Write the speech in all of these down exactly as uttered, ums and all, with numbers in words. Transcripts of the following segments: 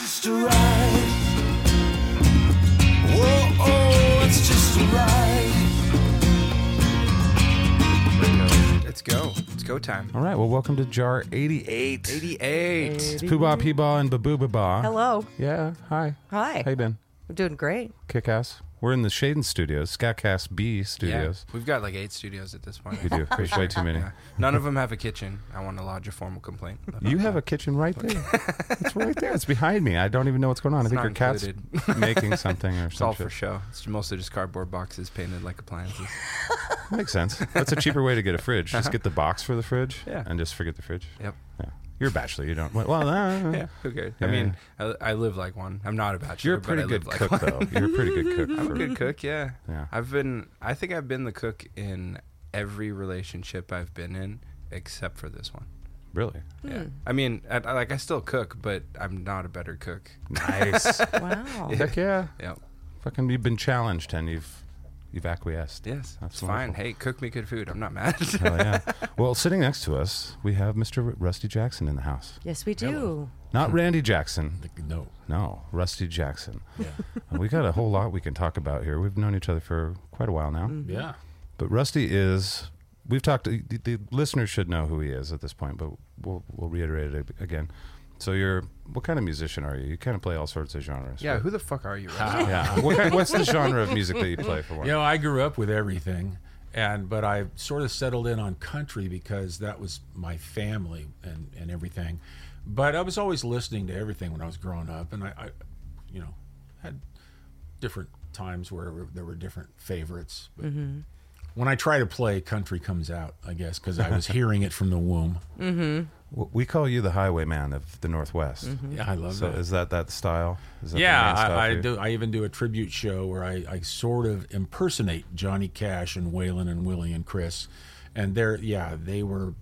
just a ride. Whoa, oh, it's just a ride. Let's go. It's go time. All right. Well, welcome to Jar eighty-eight. eighty-eight. It's Poobah, Peebah, and Baboo Baba. Hello. Yeah. Hi. Hi. How you been? I'm doing great. Kick ass. We're in the Shaden Studios, Scatcast B Studios. Yeah, we've got like eight studios at this point. We do. There's way too many. Yeah. None of them have a kitchen. I want to lodge a formal complaint. You have a kitchen right there. It's right there. It's behind me. I don't even know what's going on. It's I think your cat's included. making something or It's something. all for show. It's mostly just cardboard boxes painted like appliances. Makes sense. That's a cheaper way to get a fridge. Just get the box for the fridge Yeah. and just forget the fridge. Yep. Yeah. You're a bachelor. You don't. Well, uh, Yeah, who cares? Yeah. I mean, I, I live like one. I'm not a bachelor. You're a pretty but I good live cook, like though. one. You're a pretty good cook. I'm for- a good cook, yeah. Yeah. I've been, I think I've been the cook in every relationship I've been in except for this one. Really? Yeah. I mean, I, I- like I still cook, but I'm not a better cook. Nice. Wow. Heck yeah. Yeah. Fucking, you've been challenged and you've you've acquiesced. Yes. That's it's fine. wonderful. Hey, cook me good food. I'm not mad. Hell yeah. Well, sitting next to us, we have Mister Rusty Jackson in the house. Yes, we do. Not Randy Jackson. No. No, Rusty Jackson. Yeah. And we got a whole lot we can talk about here. We've known each other for quite a while now. Mm-hmm. Yeah. But Rusty is, we've talked, the, the listeners should know who he is at this point, but we'll, we'll reiterate it again. So you're, what kind of musician are you? You kind of play all sorts of genres. Yeah, right? who the fuck are you? Rusty? Yeah. What kind, what's the genre of music that you play for one? You know, I grew up with everything, and but I sort of settled in on country because that was my family and, and everything. But I was always listening to everything when I was growing up, and I, I you know, had different times where there were different favorites. But when I try to play, country comes out, I guess, because I was hearing it from the womb. W- We call you the highwayman of the Northwest. Yeah, I love So that. is that that style? Is that the Yeah, main style I, I for you? do. I even do a tribute show where I, I sort of impersonate Johnny Cash and Waylon and Willie and Chris, and they're yeah they were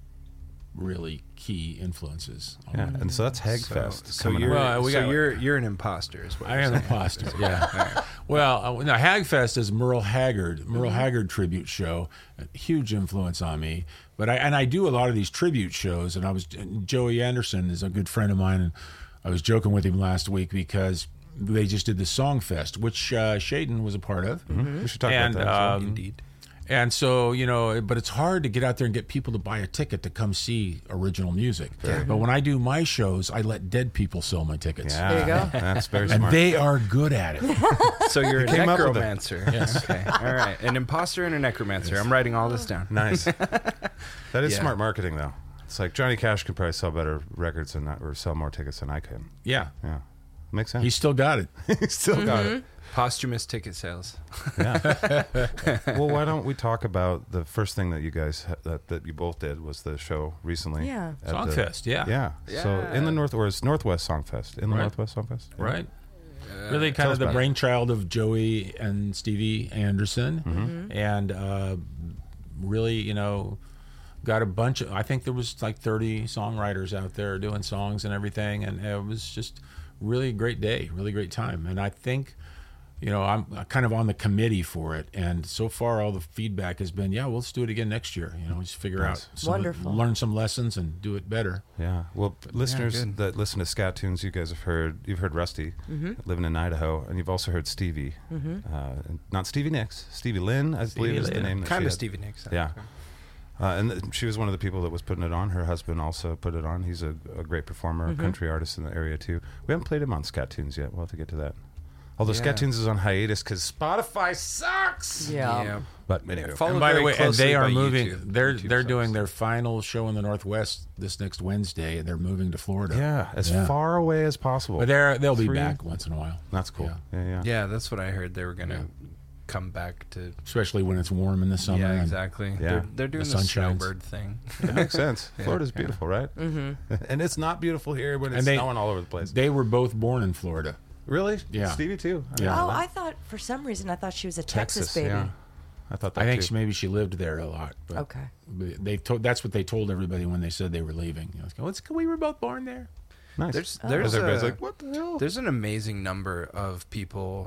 really key influences. on Yeah, me. and so that's So, Hagfest. so coming you're, up. Well, we so got- you're, you're an imposter, is what I you're am an saying. imposter. Yeah. Well, uh, no, Hagfest is Merle Haggard, Merle Haggard tribute show, a huge influence on me. But I and I do a lot of these tribute shows, and I was Joey Anderson is a good friend of mine, and I was joking with him last week because they just did the Song Fest, which uh, Shaden was a part of. We should talk And, about that. um, Indeed. And so, you know, but it's hard to get out there and get people to buy a ticket to come see original music. But when I do my shows, I let dead people sell my tickets. yeah, There you go. That's very And smart. they are good at it. So you're a came up with it. necromancer. Yes. Okay. All right. An imposter and a necromancer. I'm writing all this down. Nice. That is Yeah. smart marketing, though. It's like Johnny Cash could probably sell better records than that, or sell more tickets than I can. Yeah. Yeah, makes sense. He still got it. He's still got it. Posthumous ticket sales. Yeah. Well, why don't we talk about the first thing that you guys ha- that, that you both did was the show recently? Yeah. at the- Songfest, yeah. Yeah. So in the Yeah. North, or it's Northwest Songfest. In the Right. Northwest Songfest. Yeah. Right. Really tell kind us of the about it. brainchild of Joey and Stevie Anderson. Mm-hmm. And uh, really, you know, got a bunch of, I think there was like thirty songwriters out there doing songs and everything. And it was just really a great day, really great time. And I think, you know, I'm kind of on the committee for it. And so far, all the feedback has been, yeah, well, let's do it again next year. You know, just figure Nice. out, some, Wonderful. learn some lessons and do it better. Yeah. Well, listeners good. that listen to Scat Tunes, you guys have heard. You've heard Rusty, living in Idaho, and you've also heard Stevie. Uh, not Stevie Nicks, Stevie Lynn, I believe is the Lynn. name. That Kind she of had. Stevie Nicks. Yeah. Uh, and th- she was one of the people that was putting it on. Her husband also put it on. He's a, a great performer, a country artist in the area too. We haven't played him on Scat Tunes yet. We'll have to get to that. Although Yeah. Scat Tunes is on hiatus because Spotify sucks. Yeah. Yeah. But anyway, Followed And by the very way, and closely they are by moving. YouTube. they're YouTube they're subs. doing their final show in the Northwest this next Wednesday, and they're moving to Florida. yeah, as Yeah. far away as possible. But they're they'll be Three- back once in a while. That's cool. Yeah. Yeah, yeah. Yeah, that's what I heard. They were going to come back to. Especially when it's warm in the summer. Yeah, and- exactly. Yeah. They're, they're doing The the, sun shines. snowbird thing. It makes sense. Yeah, Florida's yeah. beautiful, right? Mm-hmm. And it's not beautiful here when it's And they- snowing all over the place. They were both born in Florida. Really? Yeah. Stevie too. I Yeah. didn't know Oh, that. I thought for some reason I thought she was a Texas, Texas, baby. yeah. I thought that I think too. she, maybe she lived there a lot. But Okay. but they told that's what they told everybody when they said they were leaving. You know, it's, "Oh, it's- we were both born there. Nice. There's, Oh. there's, Because everybody's a, like, what the hell? there's an amazing number of people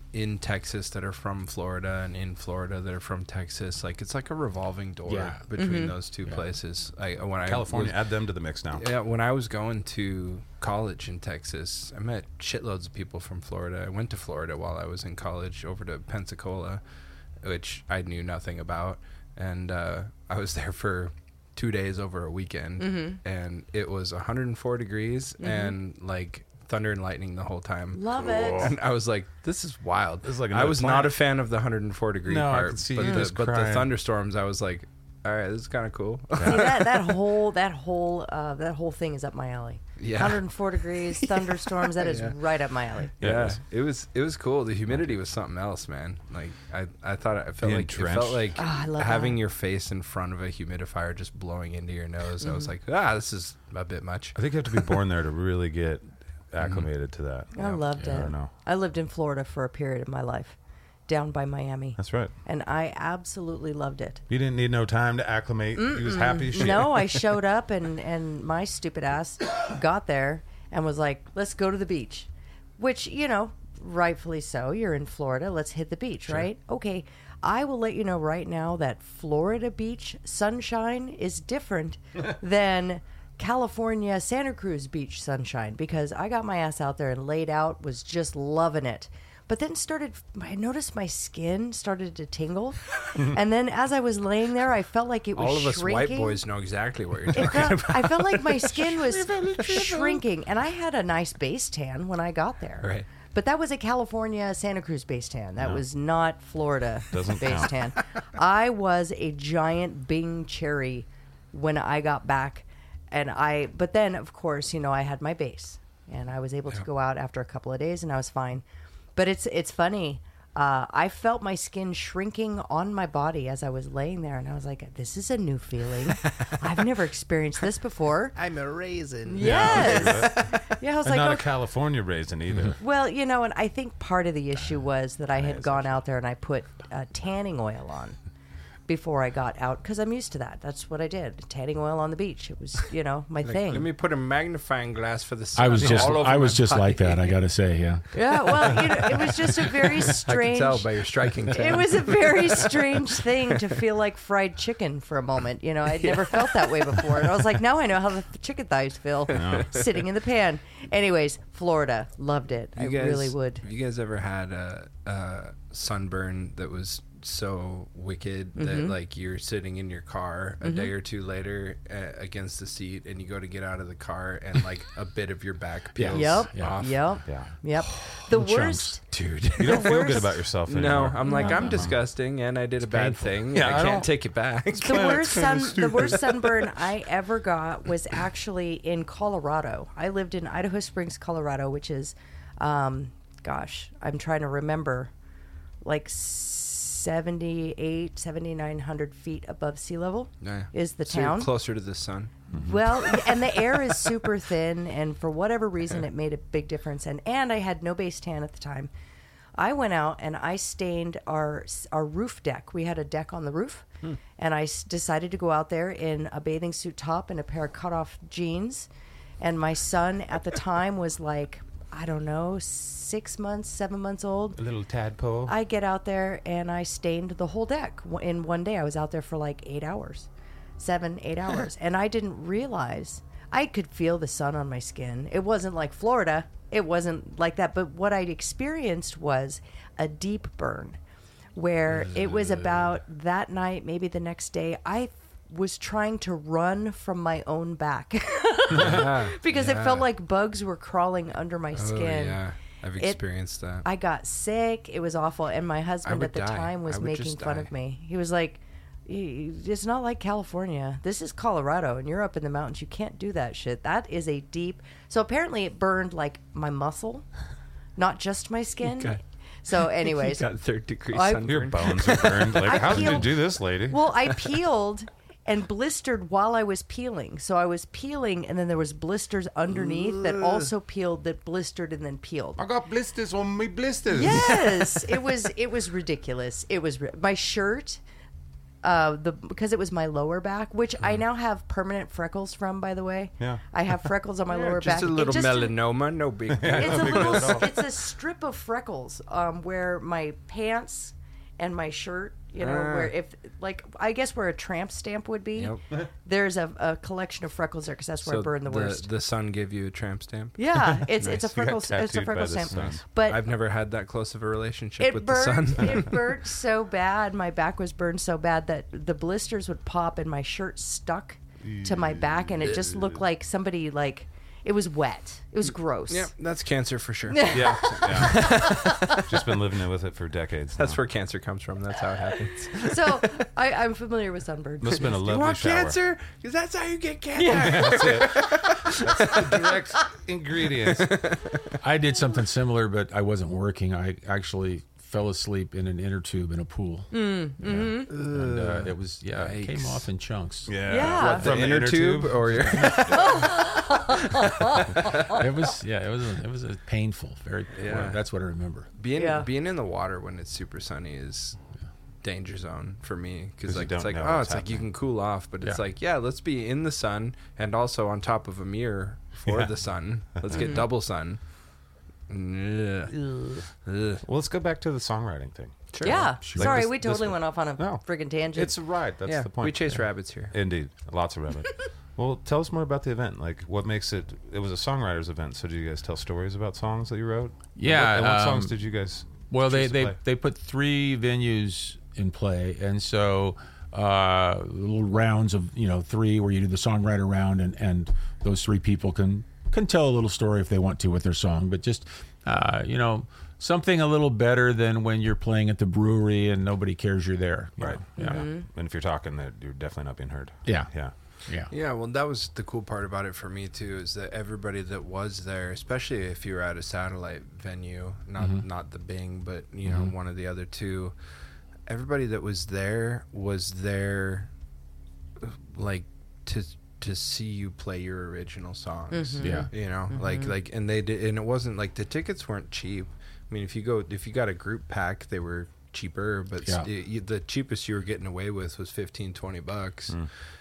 in Texas that are from Florida and in Florida that are from Texas. Like it's like a revolving door Yeah. between those two places. I when California, I was, add them to the mix now. yeah, when I was going to college in Texas, I met shitloads of people from Florida. I went to Florida while I was in college, over to Pensacola, which I knew nothing about, and uh, I was there for two days over a weekend, Mm-hmm. and it was one hundred four degrees and like thunder and lightning the whole time. Love it. And I was like, "This is wild." This is like I another was planet. not a fan of the one hundred four degree No, I part, could see but, you the, just but the crying. thunderstorms, I was like, "All right, this is kind of cool." See, that, that whole that whole uh, that whole thing is up my alley. Yeah. one hundred four degrees, thunderstorms. That is Yeah. right up my alley. Yeah, it Yeah, is. it was it was cool. The humidity was something else, man. Like I, I thought I felt Being like it felt drenched. like Ah, I love having that. your face in front of a humidifier just blowing into your nose. I was Mm-hmm. like, ah, this is a bit much. I think you have to be born there to really get acclimated to that. I loved I it. don't know. I lived in Florida for a period of my life, down by Miami, That's right. and I absolutely loved it. You didn't need no time to acclimate. You was happy as shit. No, I showed up and and my stupid ass got there and was like, "Let's go to the beach," which, you know, rightfully so. You're in Florida. Let's hit the beach, right? Okay. I will let you know right now that Florida beach sunshine is different than California Santa Cruz beach sunshine, because I got my ass out there and laid out, was just loving it. But then started, I noticed my skin started to tingle. And then as I was laying there, I felt like it was All of us shrinking. white boys know exactly what you're It talking felt, about. I felt like my skin was shrinking, and I had a nice base tan when I got there. Right. But that was a California Santa Cruz base tan. That was not Florida Doesn't base count. tan. I was a giant Bing cherry when I got back, and I. But then, of course, you know, I had my base, and I was able to go out after a couple of days, and I was fine. But it's it's funny. Uh, I felt my skin shrinking on my body as I was laying there, and I was like, "This is a new feeling. I've never experienced this before." I'm a raisin. Yes. Yeah, I was And like, not "Oh, a California raisin either. well, you know, and I think part of the issue was that I had gone out there and I put uh, tanning oil on before I got out, because I'm used to that. That's what I did. Tanning oil on the beach. It was, you know, my Like, thing. let me put a magnifying glass for the sun. I was just all over I was my just body. like that. I got to say, yeah. Yeah, well, you know, it was just a very I strange. could tell by your striking tan. It was a very strange thing to feel like fried chicken for a moment. You know, I'd never felt that way before. And I was like, now I know how the chicken thighs feel sitting in the pan. Anyways, Florida, loved it. I You guys- really would. Have you guys ever had a, a sunburn that was so wicked that Mm-hmm. like you're sitting in your car a day or two later uh, against the seat, and you go to get out of the car and like a bit of your back peels Yep, off? yep, Yeah. yep. The chunks. worst. Dude. You don't feel good worst- about yourself No, anymore. I'm like, I'm disgusting and I did a bad painful. thing. Yeah, I I can't don't- take it back. The worst sun, the worst sunburn I ever got was actually in Colorado. I lived in Idaho Springs, Colorado, which is, um, gosh, I'm trying to remember, like seventy-eight, seventy-nine hundred feet above sea level Yeah. is the So you're town. closer to the sun. Well, and the air is super thin, and for whatever reason, it made a big difference. And and I had no base tan at the time. I went out and I stained our our roof deck. We had a deck on the roof, and I s- decided to go out there in a bathing suit top and a pair of cutoff jeans. And my son at the time was like, I don't know, six months, seven months old. A little tadpole. I get out there and I stained the whole deck W- in one day. I was out there for like eight hours, seven, eight hours. And I didn't realize, I could feel the sun on my skin. It wasn't like Florida. It wasn't like that. But what I experienced was a deep burn where it was about that night, maybe the next day, I was trying to run from my own back because it felt yeah. like bugs were crawling under my Oh, skin. yeah. I've It- experienced that. I got sick. It was awful. And my husband would at the die. time was I would making just fun die. of me. He was like, "Y- it's not like California. This is Colorado, and you're up in the mountains. You can't do that shit. That is a deep. So apparently it burned like my muscle, not just my skin. Okay. So, anyways, got third degree I- sunburn. Your bones are burned. Like, I how did you peeled- do this, lady? well, I peeled and blistered while I was peeling. So I was peeling, and then there was blisters underneath that also peeled, that blistered and then peeled. I got blisters on me blisters. Yes, it was it was ridiculous. It was ri- my shirt. uh, the because it was my lower back, which I now have permanent freckles from. By the way, Yeah. I have freckles on my lower just back. a It little just- melanoma, no big deal. It's a big deal at all. little. It's a strip of freckles um, where my pants and my shirt. You know, Ah. where if like I guess where a tramp stamp would be. Yep. There's a, a collection of freckles there because that's where I burn the worst. The sun gave you a tramp stamp. Yeah, it's it's a You got freckle it's a tattooed freckle by the stamp. sun. But I've never had that close of a relationship it with burned. the sun. It burnt so bad. My back was burned so bad that the blisters would pop and my shirt stuck to my back, and it just looked like somebody like it was wet. It was gross. Yep, that's cancer for sure. Yeah, yeah. Just been living with it for decades. That's now. where cancer comes from. That's how it happens. So I, I'm familiar with sunburn. Must have been a You lovely want shower. cancer? Because that's how you get cancer. That's it. That's the direct ingredients. I did something similar, but I wasn't working. I actually fell asleep in an inner tube in a pool. Mm, mm-hmm. And uh, it was, yeah, it came Yikes. off in chunks. Yeah. Yeah. The From the inner tube, or your It was, yeah, it was, a, it was a painful, very, Yeah. that's what I remember. being Yeah. being in the water when it's super sunny is danger zone for me, 'Cause because you like don't it's like know oh what's it's like you happening. can cool off, but it's Yeah. like yeah, let's be in the sun and also on top of a mirror for Yeah. the sun. Let's get double sun. Ugh. Ugh. Well, let's go back to the songwriting thing. Sure. Yeah. Sure. Sorry, Like this- we totally this- went off on a No. friggin' tangent. It's a ride. That's yeah, the point. we chase rabbits here. Indeed, lots of rabbit. Well, tell us more about the event. Like, what makes it? It was a songwriters event. So, did you guys tell stories about songs that you wrote? Yeah, And what, and what um, songs did you guys? Well, they choose to they, play? they put three venues in play, and so uh, little rounds of you know three where you do the songwriter round, and, and those three people can can tell a little story if they want to with their song, but just uh, you know something a little better than when you're playing at the brewery and nobody cares you're there. you Right. know? Yeah. And if you're talking, that you're definitely not being heard. Yeah. Yeah. Yeah. Yeah, well, that was the cool part about it for me too, is that everybody that was there, especially if you were at a satellite venue, not Mm-hmm. not the Bing, but you know one of the other two, everybody that was there was there, uh, like to to see you play your original songs. Yeah. You know, like like, and they did, and it wasn't like the tickets weren't cheap. I mean, if you go, if you got a group pack, they were cheaper, but Yeah. st- you, the cheapest you were getting away with was fifteen, twenty bucks.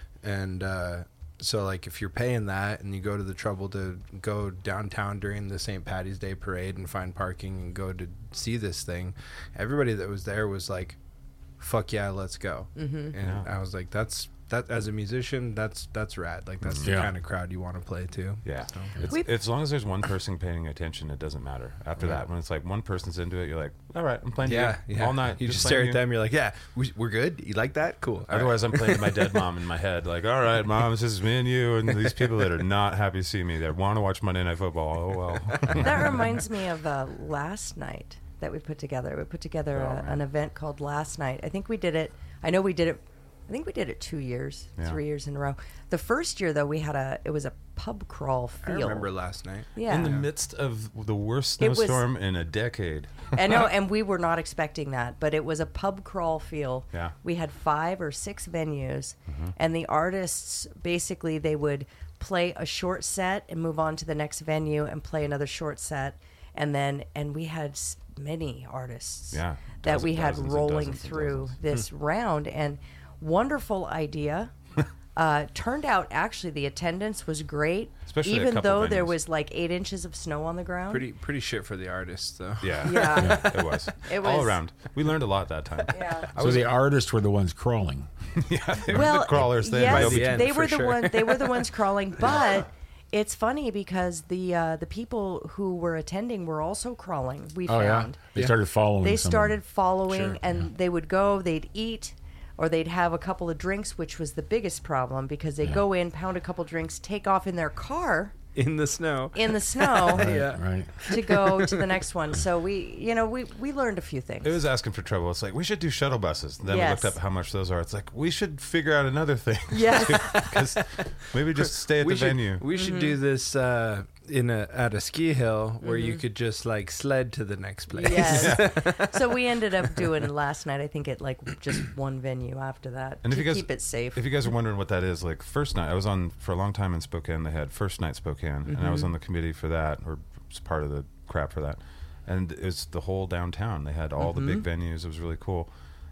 And uh, so, like, if you're paying that and you go to the trouble to go downtown during the Saint Patty's Day parade and find parking and go to see this thing, everybody that was there was like, fuck yeah, let's go. Mm-hmm. And Yeah. I was like, that's, that as a musician, that's, that's rad. Like, that's the Yeah. kind of crowd you want to play to. Yeah. So, It's, We- as long as there's one person paying attention, it doesn't matter. After Yeah. that, when it's like one person's into it, you're like, all right, I'm playing to yeah, you yeah. all night. You just, playing stare to at you. them. You're like, yeah, we, we're good. You like that? Cool. All right. Otherwise, I'm playing to my dead mom in my head. Like, all right, mom, it's just me and you, and these people that are not happy to see me. They want to watch Monday Night Football. Oh well. That reminds me of uh, last night that we put together. We put together Oh, a, man. an event called Last Night. I think we did it. I know we did it. I think we did it two years, Yeah. three years in a row. The first year though, we had a. It was a pub crawl I feel. remember last night. Yeah. In the midst of the worst It was- snowstorm in a decade. I know, and we were not expecting that, but it was a pub crawl feel. Yeah. We had five or six venues, Mm-hmm. and the artists basically they would play a short set and move on to the next venue and play another short set, and then and we had s- many artists Yeah. that Dozens- we had dozens and rolling dozens and through dozens. this round, and wonderful idea. Uh, turned out actually the attendance was great, Especially a even couple though there venues. was like eight inches of snow on the ground. Pretty, pretty shit for the artists, though. Yeah. Yeah. It was. It All was- around. We learned a lot that time. Yeah. So the artists were the ones crawling. Yeah. They were Well, the crawlers. They yes, had the end, they for were the sure. ones. They were the ones crawling. But it's funny because the uh, the people who were attending were also crawling. We Oh yeah, found they Yeah. started following. they someone. started following, Sure, and they would go. They'd eat, or they'd have a couple of drinks, which was the biggest problem because they would Yeah. go in, pound a couple drinks, take off in their car In the snow. in the snow Yeah. Right. to go to the next one. So we, you know, we we learned a few things. It was asking for trouble. It's like, we should do shuttle buses. Then Yes. we looked up how much those are. It's like, we should figure out another thing. Yes. Because maybe just stay at we the should, venue. We should Mm-hmm. do this uh, in a at a ski hill where you could just like sled to the next place. Yes. So we ended up doing last night. I think at like just one venue after that And if to you guys- keep it safe. If you guys are wondering what that is, like first night, I was on for a long time in Spokane. They had First Night Spokane, and Mm-hmm. I was on the committee for that, or was part of the crap for that. And it was the whole downtown. They had all the big Mm-hmm. venues. It was really cool.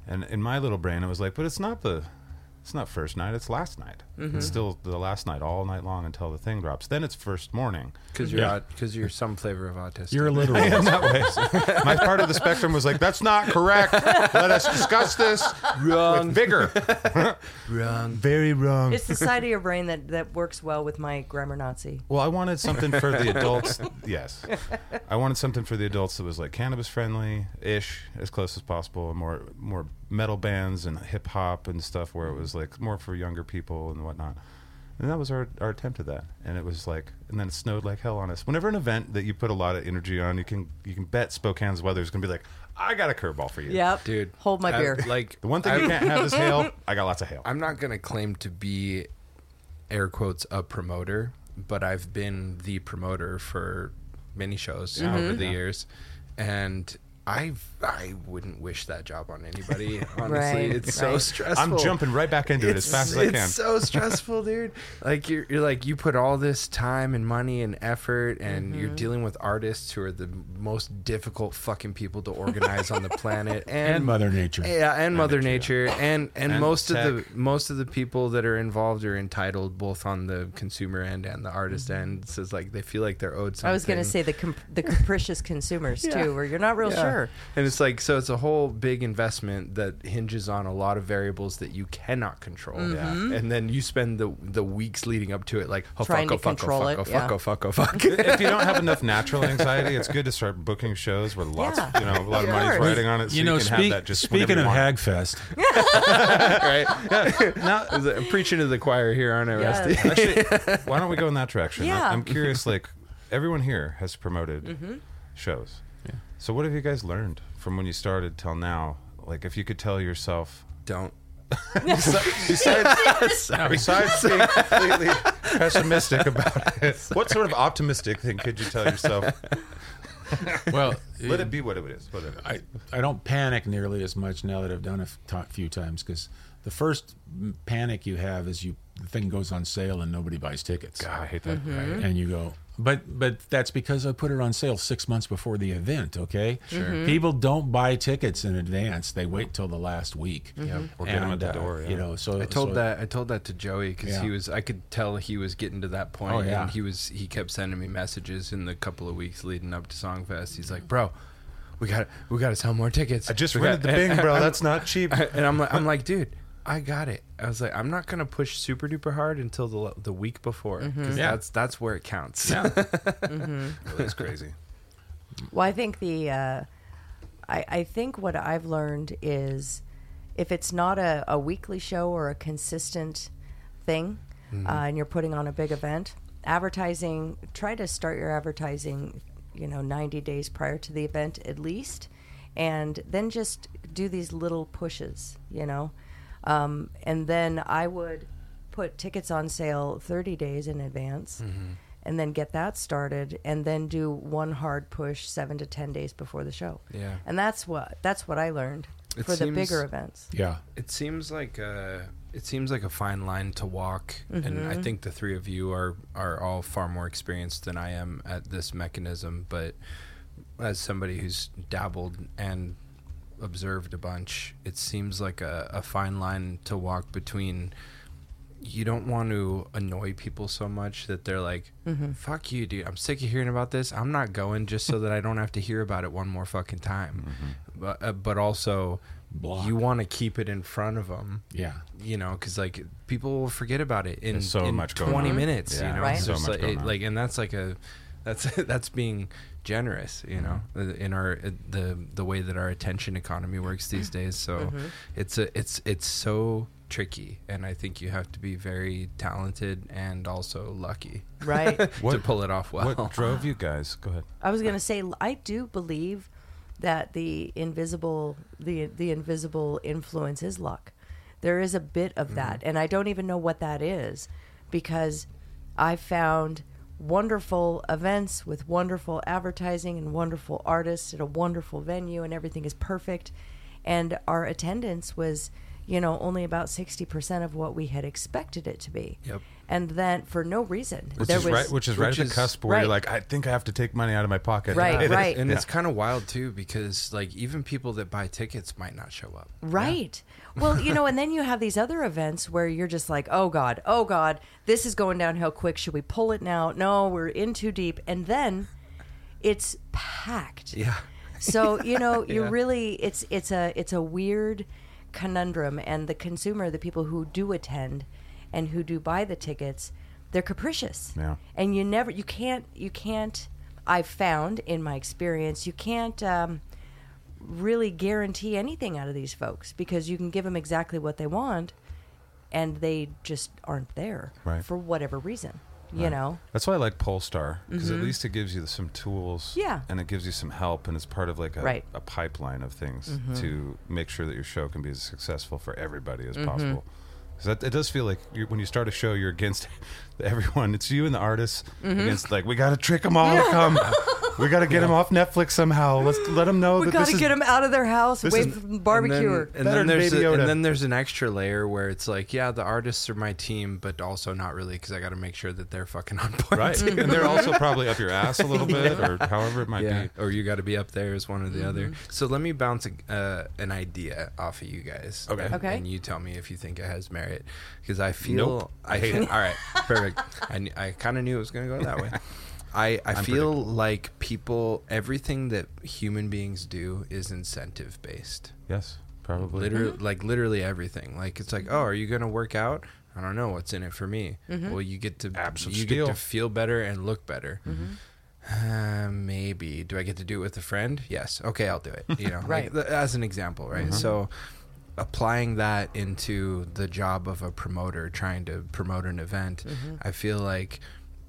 And in my little brain, it was like, but it's not the, it's not first night. It's last night. Mm-hmm. It's still the last night, all night long until the thing drops. Then it's first morning. Because you're Yeah. because you're some flavor of autistic. You're a literal. In that way, my part of the spectrum was like, that's not correct. Let us discuss this Wrong. with vigor. Wrong. Very wrong. It's the side of your brain that, that works well with my grammar Nazi. Well, I wanted something for the adults. Yes, I wanted something for the adults that was like cannabis friendly ish, as close as possible, and more more metal bands and hip hop and stuff where it was like more for younger people and whatnot. And that was our, our attempt at that. And it was like, and then it snowed like hell on us. Whenever an event that you put a lot of energy on, you can you can bet Spokane's weather is going to be like, I got a curveball for you. Yep. Dude. Hold my I- beer. Like The one thing I, you can't have is hail. I got lots of hail. I'm not gonna claim to be, air quotes, a promoter, but I've been the promoter for many shows over the years, and I I wouldn't wish that job on anybody. Honestly, Right, it's so right. stressful. I'm jumping right back into it as fast as I it's can. so stressful, dude. Like you're, you're like you put all this time and money and effort, and you're dealing with artists who are the most difficult fucking people to organize on the planet, and, And Mother Nature. yeah, and Mother Nature, Nature, and, and And most of the tech. most of the people that are involved are entitled, both on the consumer end and the artist end. So it's like they feel like they're owed something. I was going to say the comp- the capricious consumers Yeah. too, where you're not real Yeah. sure. And it's like, so it's a whole big investment that hinges on a lot of variables that you cannot control. Yeah. And then you spend the the weeks leading up to it like, oh, Trying fuck, to oh, fuck, control oh, it, fuck, oh, yeah. fuck, oh, fuck, oh, fuck. If you don't have enough natural anxiety, it's good to start booking shows where lots, Yeah. you know, a lot of Of money's course. riding on it. So You you, know, can speak, have that just speaking whenever of you want. Hagfest, Right? Now, I'm preaching to the choir here, aren't I, Yeah. Rusty? actually, why don't we go in that direction? I- Yeah. I'm curious. Like everyone here has promoted Mm-hmm. shows. So what have you guys learned from when you started till now? Like, if you could tell yourself, Don't. besides, besides being completely pessimistic about it, what sort of optimistic thing could you tell yourself? well, Let it be what it is. Whatever. I, I don't panic nearly as much now that I've done it a f- few times, because the first m- panic you have is you the thing goes on sale and nobody buys tickets. God, I hate that. Mm-hmm. And you go, but but that's because I put it on sale six months before the event. Okay, sure. People don't buy tickets in advance; they wait till the last week. Yeah, or get them at the uh, door. Yeah. You know, so I told so- that I told that to Joey because Yeah. he was I could tell he was getting to that point, Oh, yeah. and he was he kept sending me messages in the couple of weeks leading up to Songfest. He's like, bro, we got we got to sell more tickets. I just We rented got- the Bing, and- bro. and- That's not cheap. and I'm like I'm like, dude, I got it. I was like, I'm not gonna push super duper hard until the the week before because Yeah. that's that's where it counts. Yeah. That's crazy. Well, I think the uh, I, I think what I've learned is if it's not a, a weekly show or a consistent thing, uh, and you're putting on a big event, advertising. Try to start your advertising, you know, ninety days prior to the event at least, and then just do these little pushes, you know, um, and then I would put tickets on sale thirty days in advance. And then get that started, and then do one hard push seven to ten days before the show. Yeah. And that's what that's what I learned It for the seems- bigger events. Yeah. It seems like a it seems like a fine line to walk, and I think the three of you are are all far more experienced than I am at this mechanism. But as somebody who's dabbled and observed a bunch, it seems like a, a fine line to walk between. You don't want to annoy people so much that they're like, fuck you, dude. I'm sick of hearing about this. I'm not going just so that I don't have to hear about it one more fucking time. But, uh, but also, Block. you want to keep it in front of them, Yeah. you know, because like people will forget about it in, There's so in much going twenty on. minutes, Yeah, you know, Right. It's so just much like, going it- on. like, and that's like a, that's that's being generous, you know, in our the the way that our attention economy works these days. So it's a it's it's so tricky, and I think you have to be very talented and also lucky Right. to What- pull it off well. What drove you guys? Go ahead. I was going to say I do believe that the invisible the the invisible influence is luck. There is a bit of that, and I don't even know what that is, because I found wonderful events with wonderful advertising and wonderful artists at a wonderful venue, and everything is perfect, and our attendance was, you know, only about sixty percent of what we had expected it to be. Yep. And then for no reason. Which there is was, right, which is right which at is- the cusp where right. you're like, I think I have to take money out of my pocket. Right, And right. And Yeah. it's kind of wild too, because like even people that buy tickets might not show up. Right. Well, you know, and then you have these other events where you're just like, oh God, oh God, this is going downhill quick. Should we pull it now? No, we're in too deep. And then it's packed. Yeah. So, you know, you Yeah. really it's it's a it's a weird conundrum, and the consumer, the people who do attend and who do buy the tickets, they're capricious. Yeah. And you never you can't you can't I've found in my experience, you can't um really guarantee anything out of these folks, because you can give them exactly what they want and they just aren't there Right. for whatever reason, you Right. know. That's why I like Polestar, because at least it gives you some tools. Yeah. And it gives you some help, and it's part of like a, Right. a pipeline of things to make sure that your show can be as successful for everybody as possible. 'Cause that, it does feel like you're, when you start a show, you're against everyone. It's you and the artists against, like, we got to trick them all to come. We got to get them off Netflix somehow. Let's let them know We that got this to is get them out of their house, this away is- from barbecue. And then, or- and Better then than there's Baby a, Yoda. and then there's an extra layer where it's like, yeah, the artists are my team, but also not really, because I got to make sure that they're fucking on point. right. too. And they're also probably up your ass a little bit, or however it might Yeah, be. or you got to be up there as one or the Mm-hmm. other. So let me bounce a, uh, an idea off of you guys. Okay. And, Okay. and you tell me if you think it has merit, because I feel Nope. I hate feel, it. all right, perfect. I, kn- I kind of knew it was going to go that way. I, I I'm feel predictable. like people, everything that human beings do is incentive based. Yes, probably. Literally, Mm-hmm. like literally everything. Like it's like, oh, are you gonna work out? I don't know what's in it for me. Mm-hmm. Well, you get to Abs of you steel. get to feel better and look better. Mm-hmm. Uh, maybe. Do I get to do it with a friend? Yes. Okay, I'll do it. You know, Right. like, th- as an example, right? So, applying that into the job of a promoter, trying to promote an event, I feel like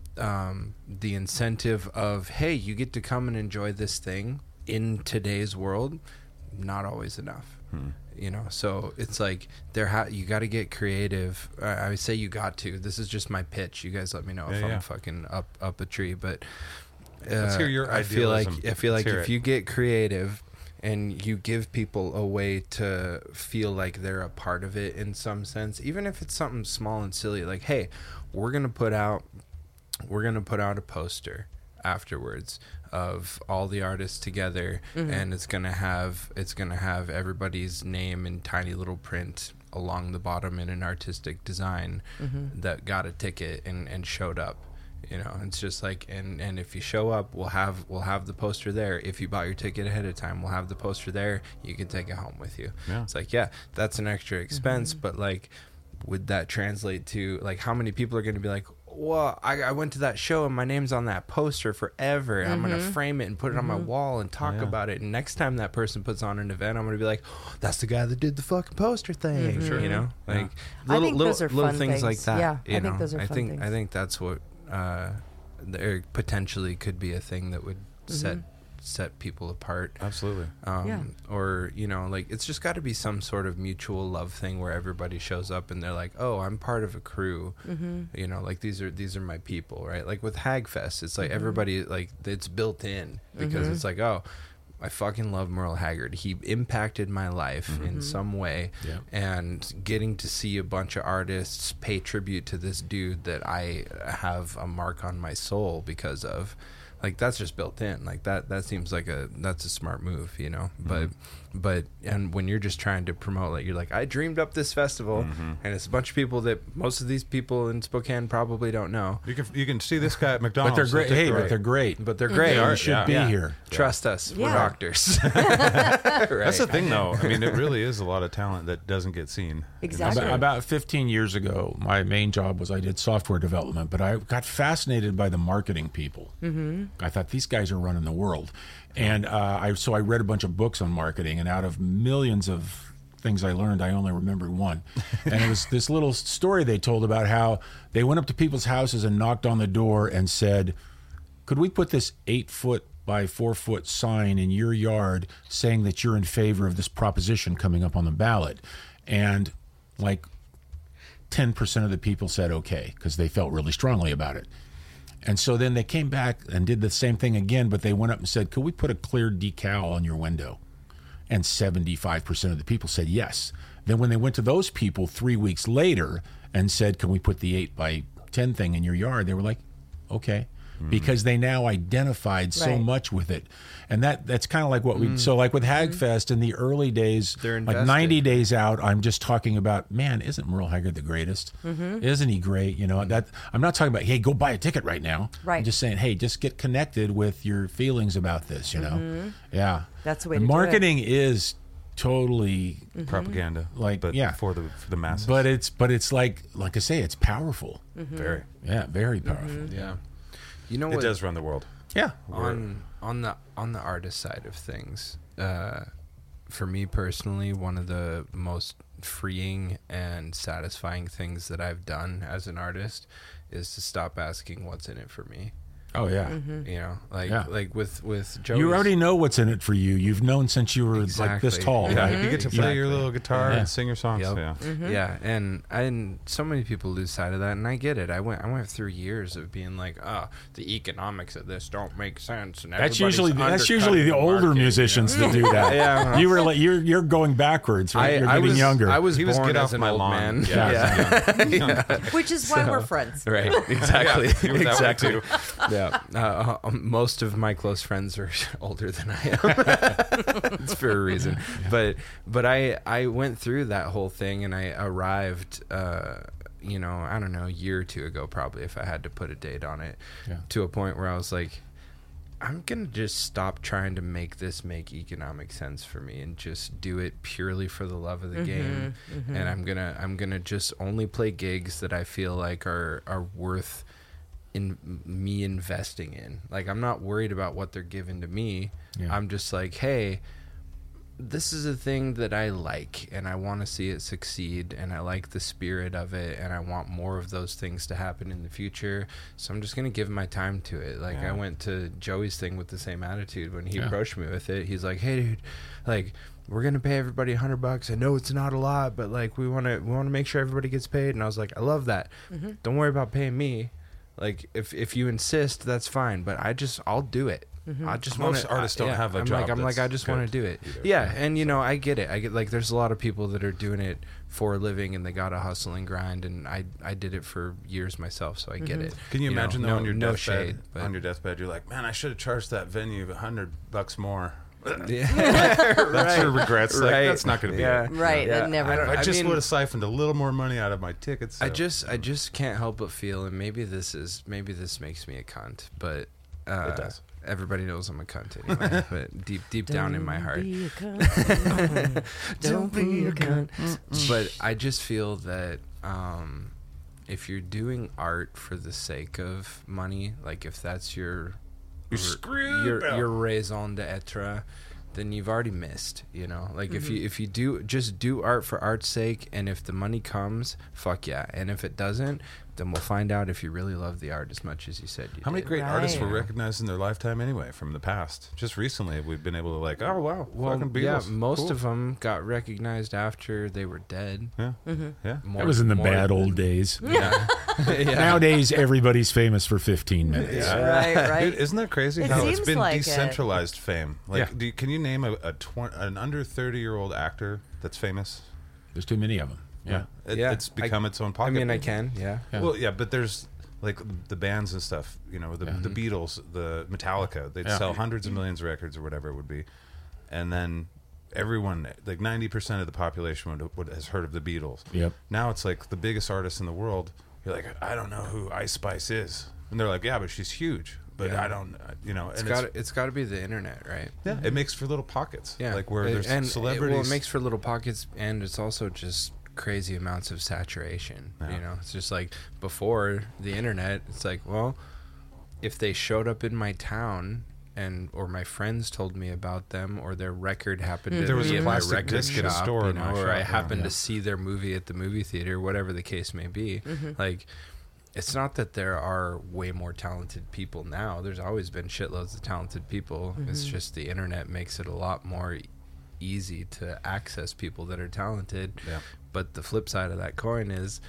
um, the incentive of, hey, you get to come and enjoy this thing in today's world, not always enough. You know, so it's like there ha- you got to get creative. I, I would say you got to. This is just my pitch. You guys let me know if Yeah, I'm yeah. fucking up up a tree, but uh, Let's hear your I feel like idealism. I feel Let's like hear if it. you get creative and you give people a way to feel like they're a part of it in some sense, even if it's something small and silly, like, hey, we're gonna put out we're gonna put out a poster afterwards of all the artists together, and it's gonna have it's gonna have everybody's name in tiny little print along the bottom in an artistic design that got a ticket and, and showed up. You know, it's just like, and and if you show up, we'll have we'll have the poster there. If you bought your ticket ahead of time, we'll have the poster there. You can take it home with you. Yeah. It's like, yeah, that's an extra expense, but like, would that translate to like how many people are going to be like, well, I, I went to that show and my name's on that poster forever, and I'm going to frame it and put it on my wall and talk Yeah. about it. And next time that person puts on an event, I'm going to be like, oh, that's the guy that did the fucking poster thing. Sure. You know, Yeah. like I little think little, those are little fun things, like things. that. Yeah, you I think know? those are I fun think things. I think that's what uh, there potentially could be a thing that would set set people apart. Absolutely. Um, Yeah. Or, you know, like, it's just got to be some sort of mutual love thing where everybody shows up and they're like, oh, I'm part of a crew. Mm-hmm. You know, like, these are these are my people, right? Like with Hagfest, it's like everybody, like, it's built in because it's like, oh, I fucking love Merle Haggard. He impacted my life in some way. Yeah. And getting to see a bunch of artists pay tribute to this dude that I have a mark on my soul because of, like, that's just built in. Like, that that seems like a that's a smart move, you know. But but and when you're just trying to promote, like, you're like, I dreamed up this festival, and it's a bunch of people that most of these people in Spokane probably don't know, You can you can see this guy at But McDonald's. they're great. He'll take Hey, the but right. they're great. but they're great. They are, should yeah. be Yeah. here. Trust us, we're Yeah. doctors. That's Right. the thing, though. I mean, it really is a lot of talent that doesn't get seen. Exactly. About, about fifteen years ago, my main job was I did software development, but I got fascinated by the marketing people. Mm-hmm. I thought these guys are running the world, and uh, I so I read a bunch of books on marketing, and out of millions of things I learned, I only remembered one, and it was this little story they told about how they went up to people's houses and knocked on the door and said, "Could we put this eight foot by four foot sign in your yard saying that you're in favor of this proposition coming up on the ballot?" And like ten percent of the people said okay because they felt really strongly about it. And so then they came back and did the same thing again, but they went up and said, "Could we put a clear decal on your window?" And seventy-five percent of the people said yes. Then when they went to those people three weeks later and said, can we put the eight by ten thing in your yard? They were like, okay. Mm. Because they now identified so Right. much with it. And that that's kind of like what we, so like with Hagfest in the early days, They're like invested. ninety days out, I'm just talking about, man, isn't Merle Haggard the greatest? Mm-hmm. Isn't he great? You know, that I'm not talking about, hey, go buy a ticket right now. Right. I'm just saying, hey, just get connected with your feelings about this, you know? Yeah. That's the way And to do it. marketing is totally, Propaganda, Like, but yeah. for the for the masses. but it's, but it's like, like I say, it's powerful. very, Yeah, very powerful. Yeah. You know it what? does run the world. Yeah. on on the on the artist side of things, uh, for me personally, one of the most freeing and satisfying things that I've done as an artist is to stop asking what's in it for me. Oh yeah. You know, like Yeah. like with with Joey's, You already know what's in it for you. You've known since you were like this Exactly. tall, Yeah, right? you get to play your little guitar Yeah. and sing your songs. Yep. Yeah. Yeah, and and so many people lose sight of that, and I get it. I went I went through years of being like, oh, the economics of this don't make sense. And That's everybody's usually that's undercutting usually the older market, you musicians know? that do that. Yeah. You were like you're you're going backwards, right? I, You're I getting was, younger. I was He was born get as off an my old lawn. man. Yeah. Yeah. Which is why So- we're friends. Right, exactly, You were that way exactly. too. Yeah, uh, uh, most of my close friends are older than I am. It's for a reason. But but I I went through that whole thing, and I arrived, uh, you know, I don't know, a year or two ago, probably, if I had to put a date on it, Yeah. to a point where I was like, I'm gonna just stop trying to make this make economic sense for me and just do it purely for the love of the game. And I'm gonna I'm gonna just only play gigs that I feel like are are worth in me investing in. Like, I'm not worried about what they're giving to me. Yeah. I'm just like, hey, this is a thing that I like, and I want to see it succeed, and I like the spirit of it, and I want more of those things to happen in the future. So I'm just gonna give my time to it. Like, Yeah. I went to Joey's thing with the same attitude when he Yeah. approached me with it. He's like, hey, dude, like, we're gonna pay everybody a hundred bucks. I know it's not a lot, but like, we want to we want to make sure everybody gets paid. And I was like, I love that. Don't worry about paying me. Like, if if you insist, that's fine. But I just I'll do it. I just want Most artists don't have a I'm job Like, I'm like, that's I just want to good do it. either. Yeah, and you know, I get it. I get like, there's a lot of people that are doing it for a living, and they gotta hustle and grind. And I I did it for years myself, so I get it. Can you, know, imagine though no, on your no deathbed? shade, but On your deathbed, you're like, man, I should have charged that venue a hundred bucks more. yeah, That's your regrets. Like, Right. that's not going to be Yeah. it. Right, Yeah. that never. I don't- I just mean- would have siphoned a little more money out of my tickets. I so- just I just can't help but feel, and maybe this is maybe this makes me a cunt, but uh, It does. Everybody knows I'm a cunt anyway, but deep deep down in my heart, Don't be a cunt. Don't be a cunt. but I just feel that um, if you're doing art for the sake of money, like if that's your You're screwed, your bro. your raison d'etre, then you've already missed, you know. Like if you if you do just do art for art's sake, and if the money comes, fuck yeah, and if it doesn't, then we'll find out if you really love the art as much as you said you How many did. great artists were Right. recognized in their lifetime anyway from the past? Just recently, we've been able to like, oh wow, Well, fucking yeah, Beatles. most Cool. of them got recognized after they were dead. Yeah, yeah. More, That was in the more bad than- old days. Yeah. yeah. Nowadays, everybody's famous for fifteen minutes. Right, right. Dude, isn't that crazy It how it's seems been like it. decentralized fame? Like, Yeah. do you, can you name a, a tw- an under thirty year old actor that's famous? There's too many of them. Yeah. It, Yeah. it's become I- its own I pocket. mean, I can, yeah. Yeah. Well, yeah, but there's like the bands and stuff. You know, the the Beatles, the Metallica. They'd Yeah. sell hundreds of millions of records or whatever it would be, and then everyone, like ninety percent of the population, would, would has heard of the Beatles. Yep. Now it's like the biggest artist in the world. You're like, I don't know who Ice Spice is, and they're like, yeah, but she's huge. But Yeah. I don't, uh, you know, It's and got it's, it's got to be the internet, right? yeah, it makes for little pockets. Yeah, like where It- there's and celebrities. It, well, it makes for little pockets, and it's also just crazy amounts of saturation. Yeah. You know, it's just like before the internet. It's like, well, if they showed up in my town, and or my friends told me about them, or their record happened to There was be a in my plastic record disc at a shop, store you in know, my or shop, I yeah. happened Yeah. to see their movie at the movie theater, whatever the case may be. Like, it's not that there are way more talented people now. There's always been shitloads of talented people. It's just the internet makes it a lot more e- easy to access people that are talented. Yeah. But the flip side of that coin is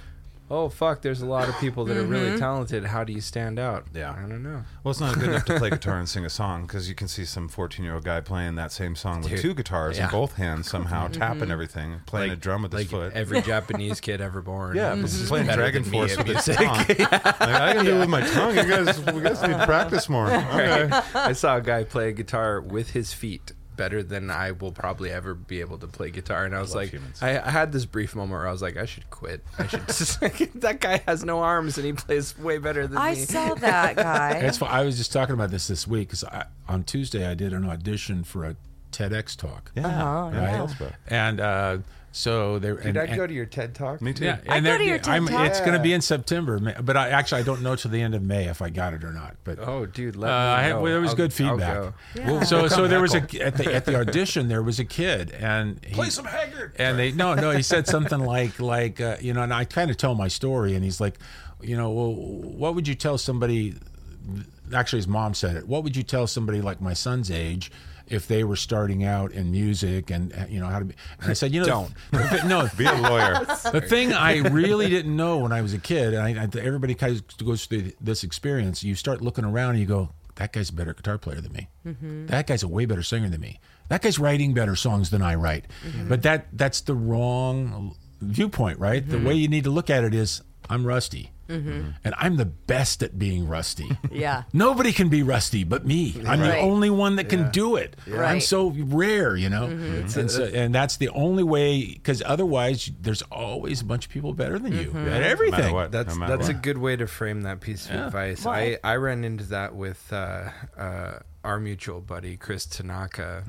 oh fuck, there's a lot of people that are really talented. How do you stand out? Yeah. I don't know. Well, it's not good enough to play guitar and sing a song because you can see some fourteen-year-old guy playing that same song with Dude, two guitars in yeah. both hands somehow, tapping everything, playing a drum with his like foot. every Japanese kid ever born. yeah, This is playing better Dragon than me Force at with his music. tongue. Like, I can do it with my tongue. You guys, we guys need to practice more. Okay. I saw a guy play guitar with his feet better than I will probably ever be able to play guitar, and I was love like, humans. I, I had this brief moment where I was like, I should quit. I should. Just, that guy has no arms, and he plays way better than I me. saw that guy. It's fu- I was just talking about this this week because on Tuesday I did an audition for a TEDx talk. Yeah. Uh-huh, yeah. yeah. Tell us about it. And uh, so there. Dude, and, I'd and- go to your TED talk. Me too. Yeah, I'd and go there- to your TED I'm- Talk. It's going to be in September, ma- but I actually I don't know till the end of May if I got it or not. But Oh, dude, let Uh, me I had- know. well, there was I'll- good I'll feedback. go. Yeah. so so there was a at the at the audition there was a kid and he, Play some Haggard. and they no no he said something like like uh, you know, and I kind of tell my story and he's like, you know, well, what would you tell somebody? Actually, his mom said it. What would you tell somebody like my son's age if they were starting out in music and uh, you know how to be? And I said, you know, Don't. the- no. Be a lawyer. The thing I really didn't know when I was a kid, and I, I, everybody kind of goes through this experience, you start looking around and you go, that guy's a better guitar player than me. That guy's a way better singer than me. That guy's writing better songs than I write. But that that's the wrong viewpoint, right? The way you need to look at it is, I'm rusty. And I'm the best at being rusty. Yeah. Nobody can be rusty but me. I'm the Right. only one that can do it. I'm Right. so rare, you know? And, so, and that's the only way, because otherwise, there's always a bunch of people better than you at everything. No matter what. That's no matter that's what. a good way to frame that piece of Yeah. advice. Well, I, I ran into that with uh, uh, our mutual buddy Chris Tanaka,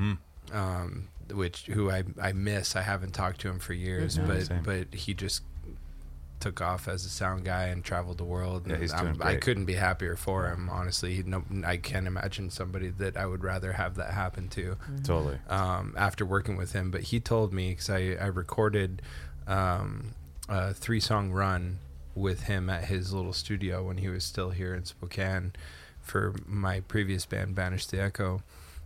um, which who I, I miss. I haven't talked to him for years, but same. but he just took off as a sound guy and traveled the world. Yeah, and he's I'm- doing I great. couldn't be happier for him. Honestly, He- no, I can't imagine somebody that I would rather have that happen to. Totally. Um, after working with him, but he told me because I, I recorded um, a three song run with him at his little studio when he was still here in Spokane for my previous band, Banish the Echo,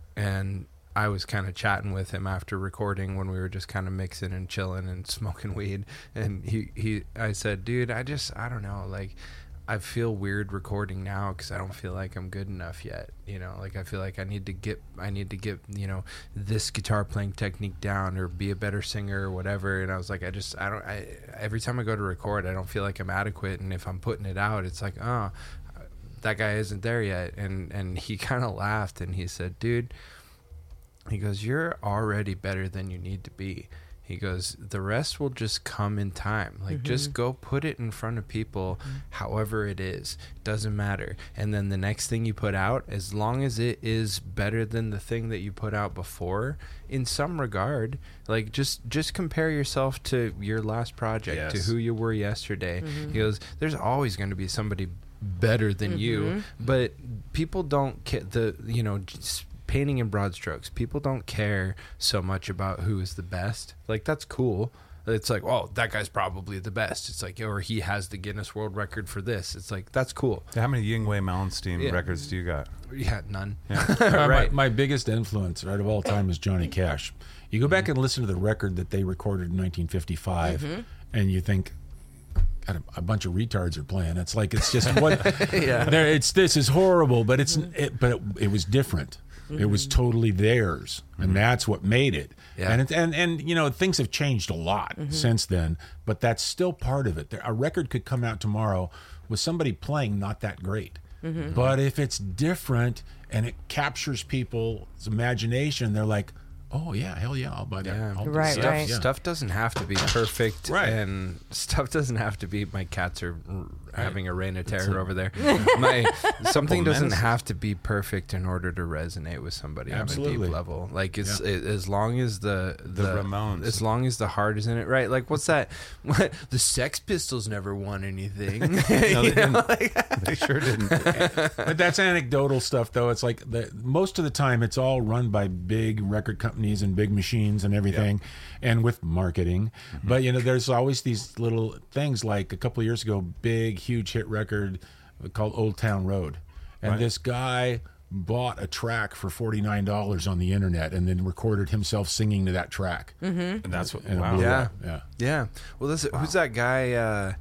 and I was kind of chatting with him after recording when we were just kind of mixing and chilling and smoking weed, and he, he I said, dude, I just I don't know, like I feel weird recording now because I don't feel like I'm good enough yet. You know, like I feel like I need to get, I need to get, you know, this guitar playing technique down or be a better singer or whatever. And I was like, I just, I don't, I, every time I go to record, I don't feel like I'm adequate. And if I'm putting it out, it's like, oh, that guy isn't there yet. And, and he kind of laughed and he said, dude, he goes, you're already better than you need to be. He goes, the rest will just come in time. Like, just go put it in front of people, however it is. Doesn't matter. And then the next thing you put out, as long as it is better than the thing that you put out before, in some regard, like, just just compare yourself to your last project, Yes. to who you were yesterday. He goes, there's always going to be somebody better than you, but people don't get the, you know, just painting in broad strokes, people don't care so much about who is the best. Like, that's cool. It's like, oh, that guy's probably the best. It's like, or he has the Guinness World Record for this. It's like, that's cool. How many Yingwei Malmsteen Yeah. records do you got? Yeah, none. Uh, Right. my, my biggest influence, right, of all time is Johnny Cash. You go back and listen to the record that they recorded in nineteen fifty-five, and you think, God, a, a bunch of retards are playing. It's like, it's just what. Yeah. There, it's this is horrible, but it's it, but it, it was different. It was totally theirs, and that's what made it. Yeah. And it, and and you know, things have changed a lot since then, but that's still part of it. There, a record could come out tomorrow with somebody playing not that great, but if it's different and it captures people's imagination, they're like, "Oh yeah, hell yeah, I'll buy that." Yeah. I'll do Right, stuff." right. Yeah. Stuff doesn't have to be perfect, Right. and stuff doesn't have to be. My cats are r- having a reign of terror over there. My something Couple doesn't menaces. have to be perfect in order to resonate with somebody on a Absolutely. deep level. Like, it's it, as long as the the, Ramones. as long as the heart is in it, right? Like, what's that? What, the Sex Pistols never won anything. No, they You know, didn't. like- They sure didn't. But that's anecdotal stuff, though. It's like the, most of the time, it's all run by big record companies and big machines and everything, and with marketing. But you know, there's always these little things. Like a couple of years ago, big, huge hit record called "Old Town Road," and Right. this guy bought a track for forty-nine dollars on the internet and then recorded himself singing to that track. And that's what. And it Wow. blew Yeah. up. Yeah. Yeah. Well, this, who's that guy? Uh,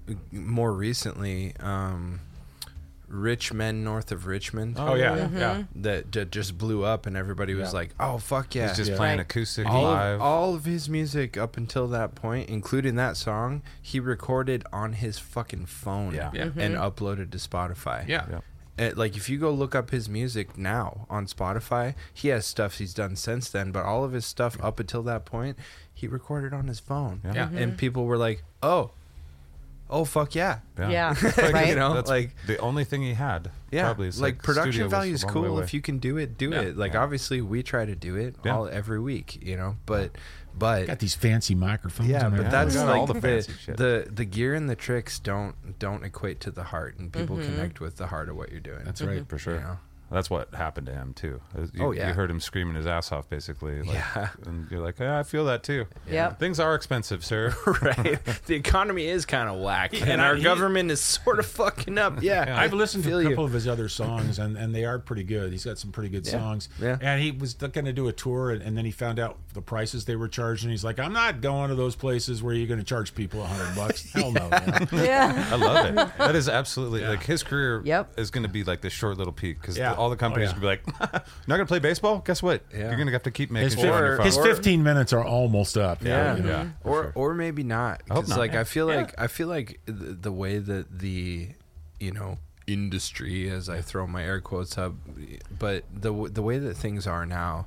more recently, um, Rich Men North of Richmond. Oh yeah, Mm-hmm. yeah. That, that just blew up, and everybody was Yeah. like, "Oh fuck yeah!" He's just Yeah. playing Right. acoustic all live. of, all of his music up until that point, including that song, he recorded on his fucking phone Yeah. Yeah. and uploaded to Spotify. Yeah. Yeah. Uh, like if you go look up his music now on Spotify, he has stuff he's done since then, but all of his stuff up until that point, he recorded on his phone. Yeah. Yeah. And people were like, "Oh, oh fuck yeah." Yeah, Like, right. you know, That's like the only thing he had. yeah, Probably is like, studio production was value is a long way cool away. if you can do it, do Yeah. it. Like Yeah. obviously we try to do it Yeah. all every week, you know, but but Got these fancy microphones. yeah, and but everything. that's we got like all the the, fancy shit. the the gear and the tricks don't don't equate to the heart, and people Mm-hmm. connect with the heart of what you're doing. That's right. For sure. You know? That's what happened to him too. You, Oh, yeah. you heard him screaming his ass off, basically. Like, Yeah. and you're like, yeah, I feel that too. Yep. Things are expensive, sir. Right, the economy is kind of whack, and, and I- our he- government is sort of fucking up. Yeah, I've listened to feel a you. couple of his other songs, and, and they are pretty good. He's got some pretty good Yeah. songs. Yeah. And he was going to do a tour, and, and then he found out the prices they were charging. He's like, I'm not going to those places where you're going to charge people a hundred bucks. Hell no. Man. Yeah. I love it. That is absolutely Yeah. like his career Yep. is going to be like this short little peak because Yeah. all the companies Oh, yeah. will be like, "Not going to play baseball? Guess what? Yeah. You're going to have to keep making His, shit on your or- phone." his fifteen minutes are almost up. Yeah, you know? yeah. or sure. or maybe not. I hope 'Cause, not. like I feel Yeah. like I feel like the, the way that the you know industry, as I throw my air quotes up, but the w- the way that things are now,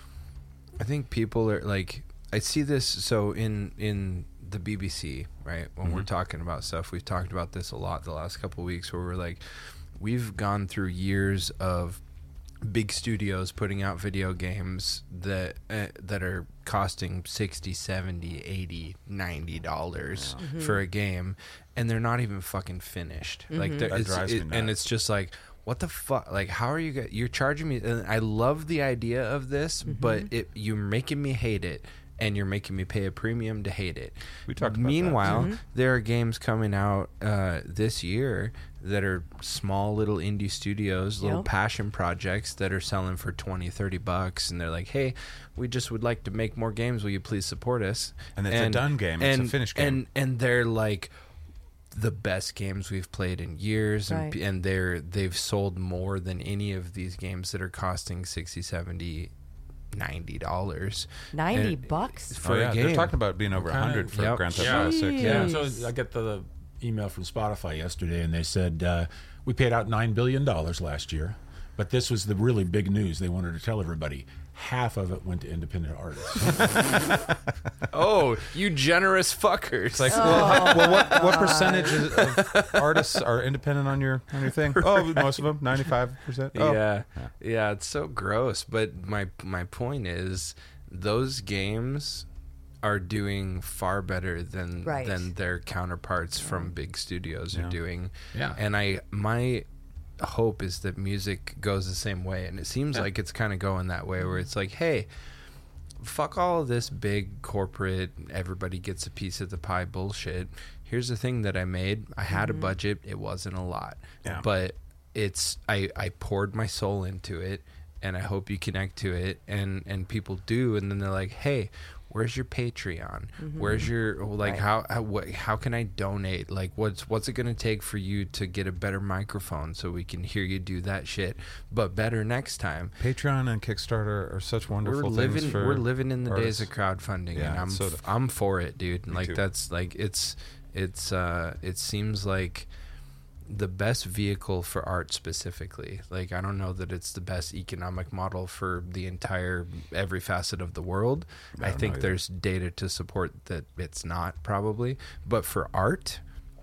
I think people are like I see this. So in in the B B C, right, when we're talking about stuff, we've talked about this a lot the last couple of weeks, where we're like, we've gone through years of big studios putting out video games that uh, that are costing sixty, seventy, eighty, ninety dollars for a game, and they're not even fucking finished. Like they're- That it's, drives me it, and nuts. it's just like, what the fuck? Like, how are you guys, you're charging me, and I love the idea of this, but it you're making me hate it, and you're making me pay a premium to hate it. We talked about that. Meanwhile, there are games coming out uh, this year that are small little indie studios, little Yep. passion projects that are selling for twenty, thirty bucks, and they're like, hey, we just would like to make more games, will you please support us? And it's a done game. It's a and, finished game. and and they're like the best games we've played in years, and, Right. and they're they've sold more than any of these games that are costing sixty, seventy, ninety dollars. ninety And- bucks. for oh, a yeah. game. They're talking about being over Kinda- one hundred for Yep. Grand Theft Yeah. Auto six. Yeah, Jeez. so I get the email from Spotify yesterday, and they said uh, we paid out nine billion dollars last year, but this was the really big news. They wanted to tell everybody half of it went to independent artists. Oh, you generous fuckers! It's like, well, well, what what percentage is- of artists are independent on your on your thing? Oh, most of them, ninety-five percent. Oh. Yeah, yeah, it's so gross. But my my point is, those games are doing far better than Right. than their counterparts from big studios Yeah. are doing. Yeah. and I my hope is that music goes the same way, and it seems Yeah. like it's kind of going that way, where it's like, hey, fuck all of this big corporate, everybody gets a piece of the pie bullshit. Here's the thing that I made. I had a budget. It wasn't a lot, Yeah. but it's I, I poured my soul into it, and I hope you connect to it, and and people do, and then they're like, hey, where's your Patreon? Where's your like Right. how how, what, how can I donate? Like what's what's it gonna take for you to get a better microphone so we can hear you do that shit, but better next time? Patreon and Kickstarter are such wonderful We're living things for we're living in the artists. days of crowdfunding, Yeah, and I'm it's so f- the- I'm for it, dude. Me Like too. that's like it's it's uh it seems like the best vehicle for art specifically. Like I don't know that it's the best economic model for the entire every facet of the world. I I, don't think know either. there's data to support that it's not probably, but for art,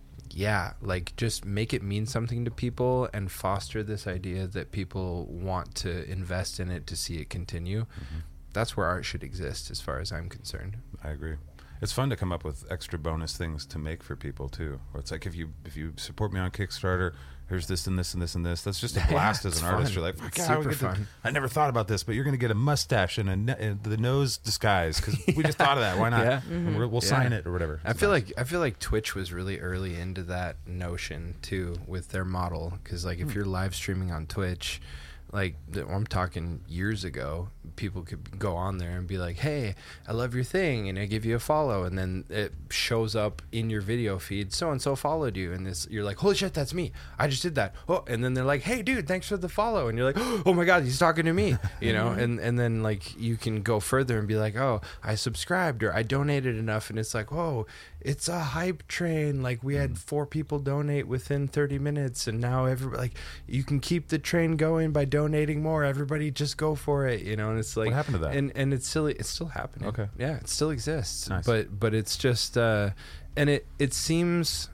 yeah, like just make it mean something to people and foster this idea that people want to invest in it to see it continue. Mm-hmm. That's where art should exist as far as I'm concerned. I agree. It's fun to come up with extra bonus things to make for people too. Where it's like if you if you support me on Kickstarter, here's this and this and this and this. That's just a blast as it's an artist. fun. You're like, fuck It's yeah, we super get to- fun. I never thought about this, but you're going to get a mustache and a ne- and the nose disguise because we just thought of that. Why not? Yeah. And we're, we'll Yeah. sign it or whatever. I It's feel nice. like I feel like Twitch was really early into that notion too with their model, because like if you're live streaming on Twitch, like th- I'm talking years ago, people could go on there and be like, hey, I love your thing, and I give you a follow, and then it shows up in your video feed, so and so followed you, and this you're like, holy shit, that's me, I just did that. Oh, and then they're like, hey dude, thanks for the follow, and you're like, oh my god, he's talking to me, you know. and and then like you can go further and be like, oh, I subscribed or I donated enough, and it's like, whoa, it's a hype train, like we had four people donate within thirty minutes, and now everybody, like, you can keep the train going by donating more, everybody just go for it, you know. And it's like, What happened to that? and and it's silly, it's still happening. Okay. Yeah, it still exists. Nice. But but it's just uh and it it seems,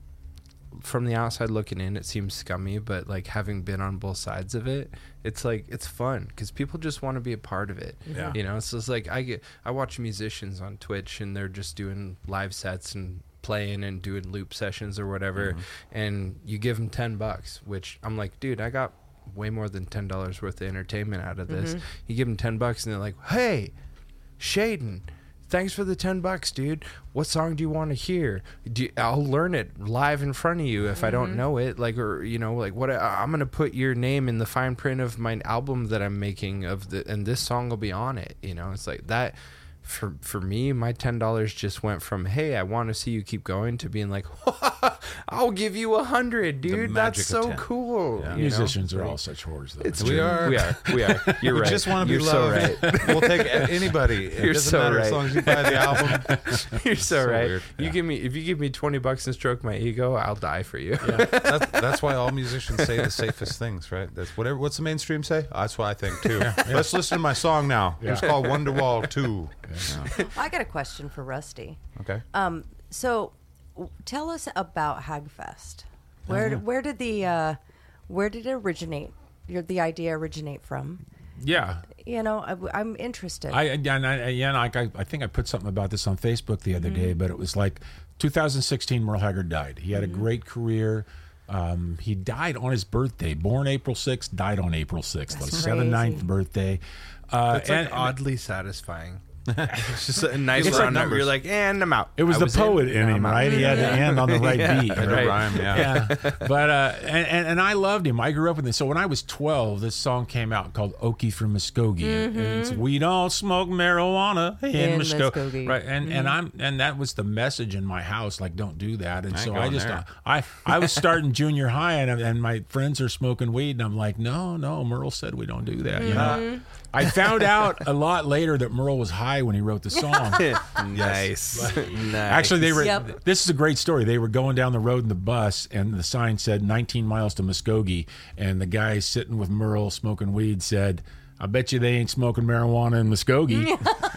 from the outside looking in, it seems scummy, but like having been on both sides of it, it's like it's fun because people just want to be a part of it. Yeah. You know, so it's like I get I watch musicians on Twitch and they're just doing live sets and playing and doing loop sessions or whatever, Mm-hmm. and you give them ten bucks, which I'm like, dude, I got way more than ten dollars worth of entertainment out of this. You give them ten bucks and they're like, hey, Shaden, thanks for the ten bucks, dude. What song do you want to hear? Do you, I'll learn it live in front of you if I don't know it. Like, or, you know, like what I, I'm going to put your name in the fine print of my album that I'm making of the, and this song will be on it. You know, it's like that. For for me, my ten dollars just went from, hey, I want to see you keep going, to being like, I'll give you a hundred, dude. magic That's of so ten. cool. Yeah. you know? Musicians are all such whores, though. It's We true. are. We are. We are. You're We right. just want to be You're so loved. right. We'll take anybody. It You're doesn't so matter right. as long as you buy the album. You're so, So right. weird. You Yeah. give me if you give me twenty bucks and stroke my ego, I'll die for you. that's, that's why all musicians say the safest things, right? That's whatever. What's the mainstream say? That's what I think too. Let's listen to my song now. It's called Wonderwall Two. Yeah. I got a question for Rusty. Okay. Um, so, w- tell us about Hagfest. Where where did the uh, where did it originate? Your the idea originate from? Yeah. You know, I, am interested. I and I, yeah, like I, I think I put something about this on Facebook the other day, but it was like two thousand sixteen. Merle Haggard died. He had a great career. Um, he died on his birthday. Born April sixth, died on April sixth. That's Like seventy-ninth crazy. birthday. Uh, It's like and- oddly satisfying. It's just a nice It's like round number. numbers. You're like, and I'm out. It was I the in, poet in now him, I'm out. right? He had to end on the right Yeah, beat. Had a right. rhyme, yeah. Yeah, but uh, and, and and I loved him. I grew up with him. So when I was twelve, this song came out called "Okie from Muskogee." And it's, we don't smoke marijuana in, In Muskogee, Muskogee. right? And and I'm and that was the message in my house, like don't do that. And I ain't so I going just there. I I was starting junior high, and and my friends are smoking weed, and I'm like, no, no, Merle said we don't do that. You know. I found out a lot later that Merle was high when he wrote the song. Nice. nice. Actually, they were. Yep. This is a great story. They were going down the road in the bus, and the sign said nineteen miles to Muskogee. And the guy sitting with Merle smoking weed said, "I bet you they ain't smoking marijuana in Muskogee."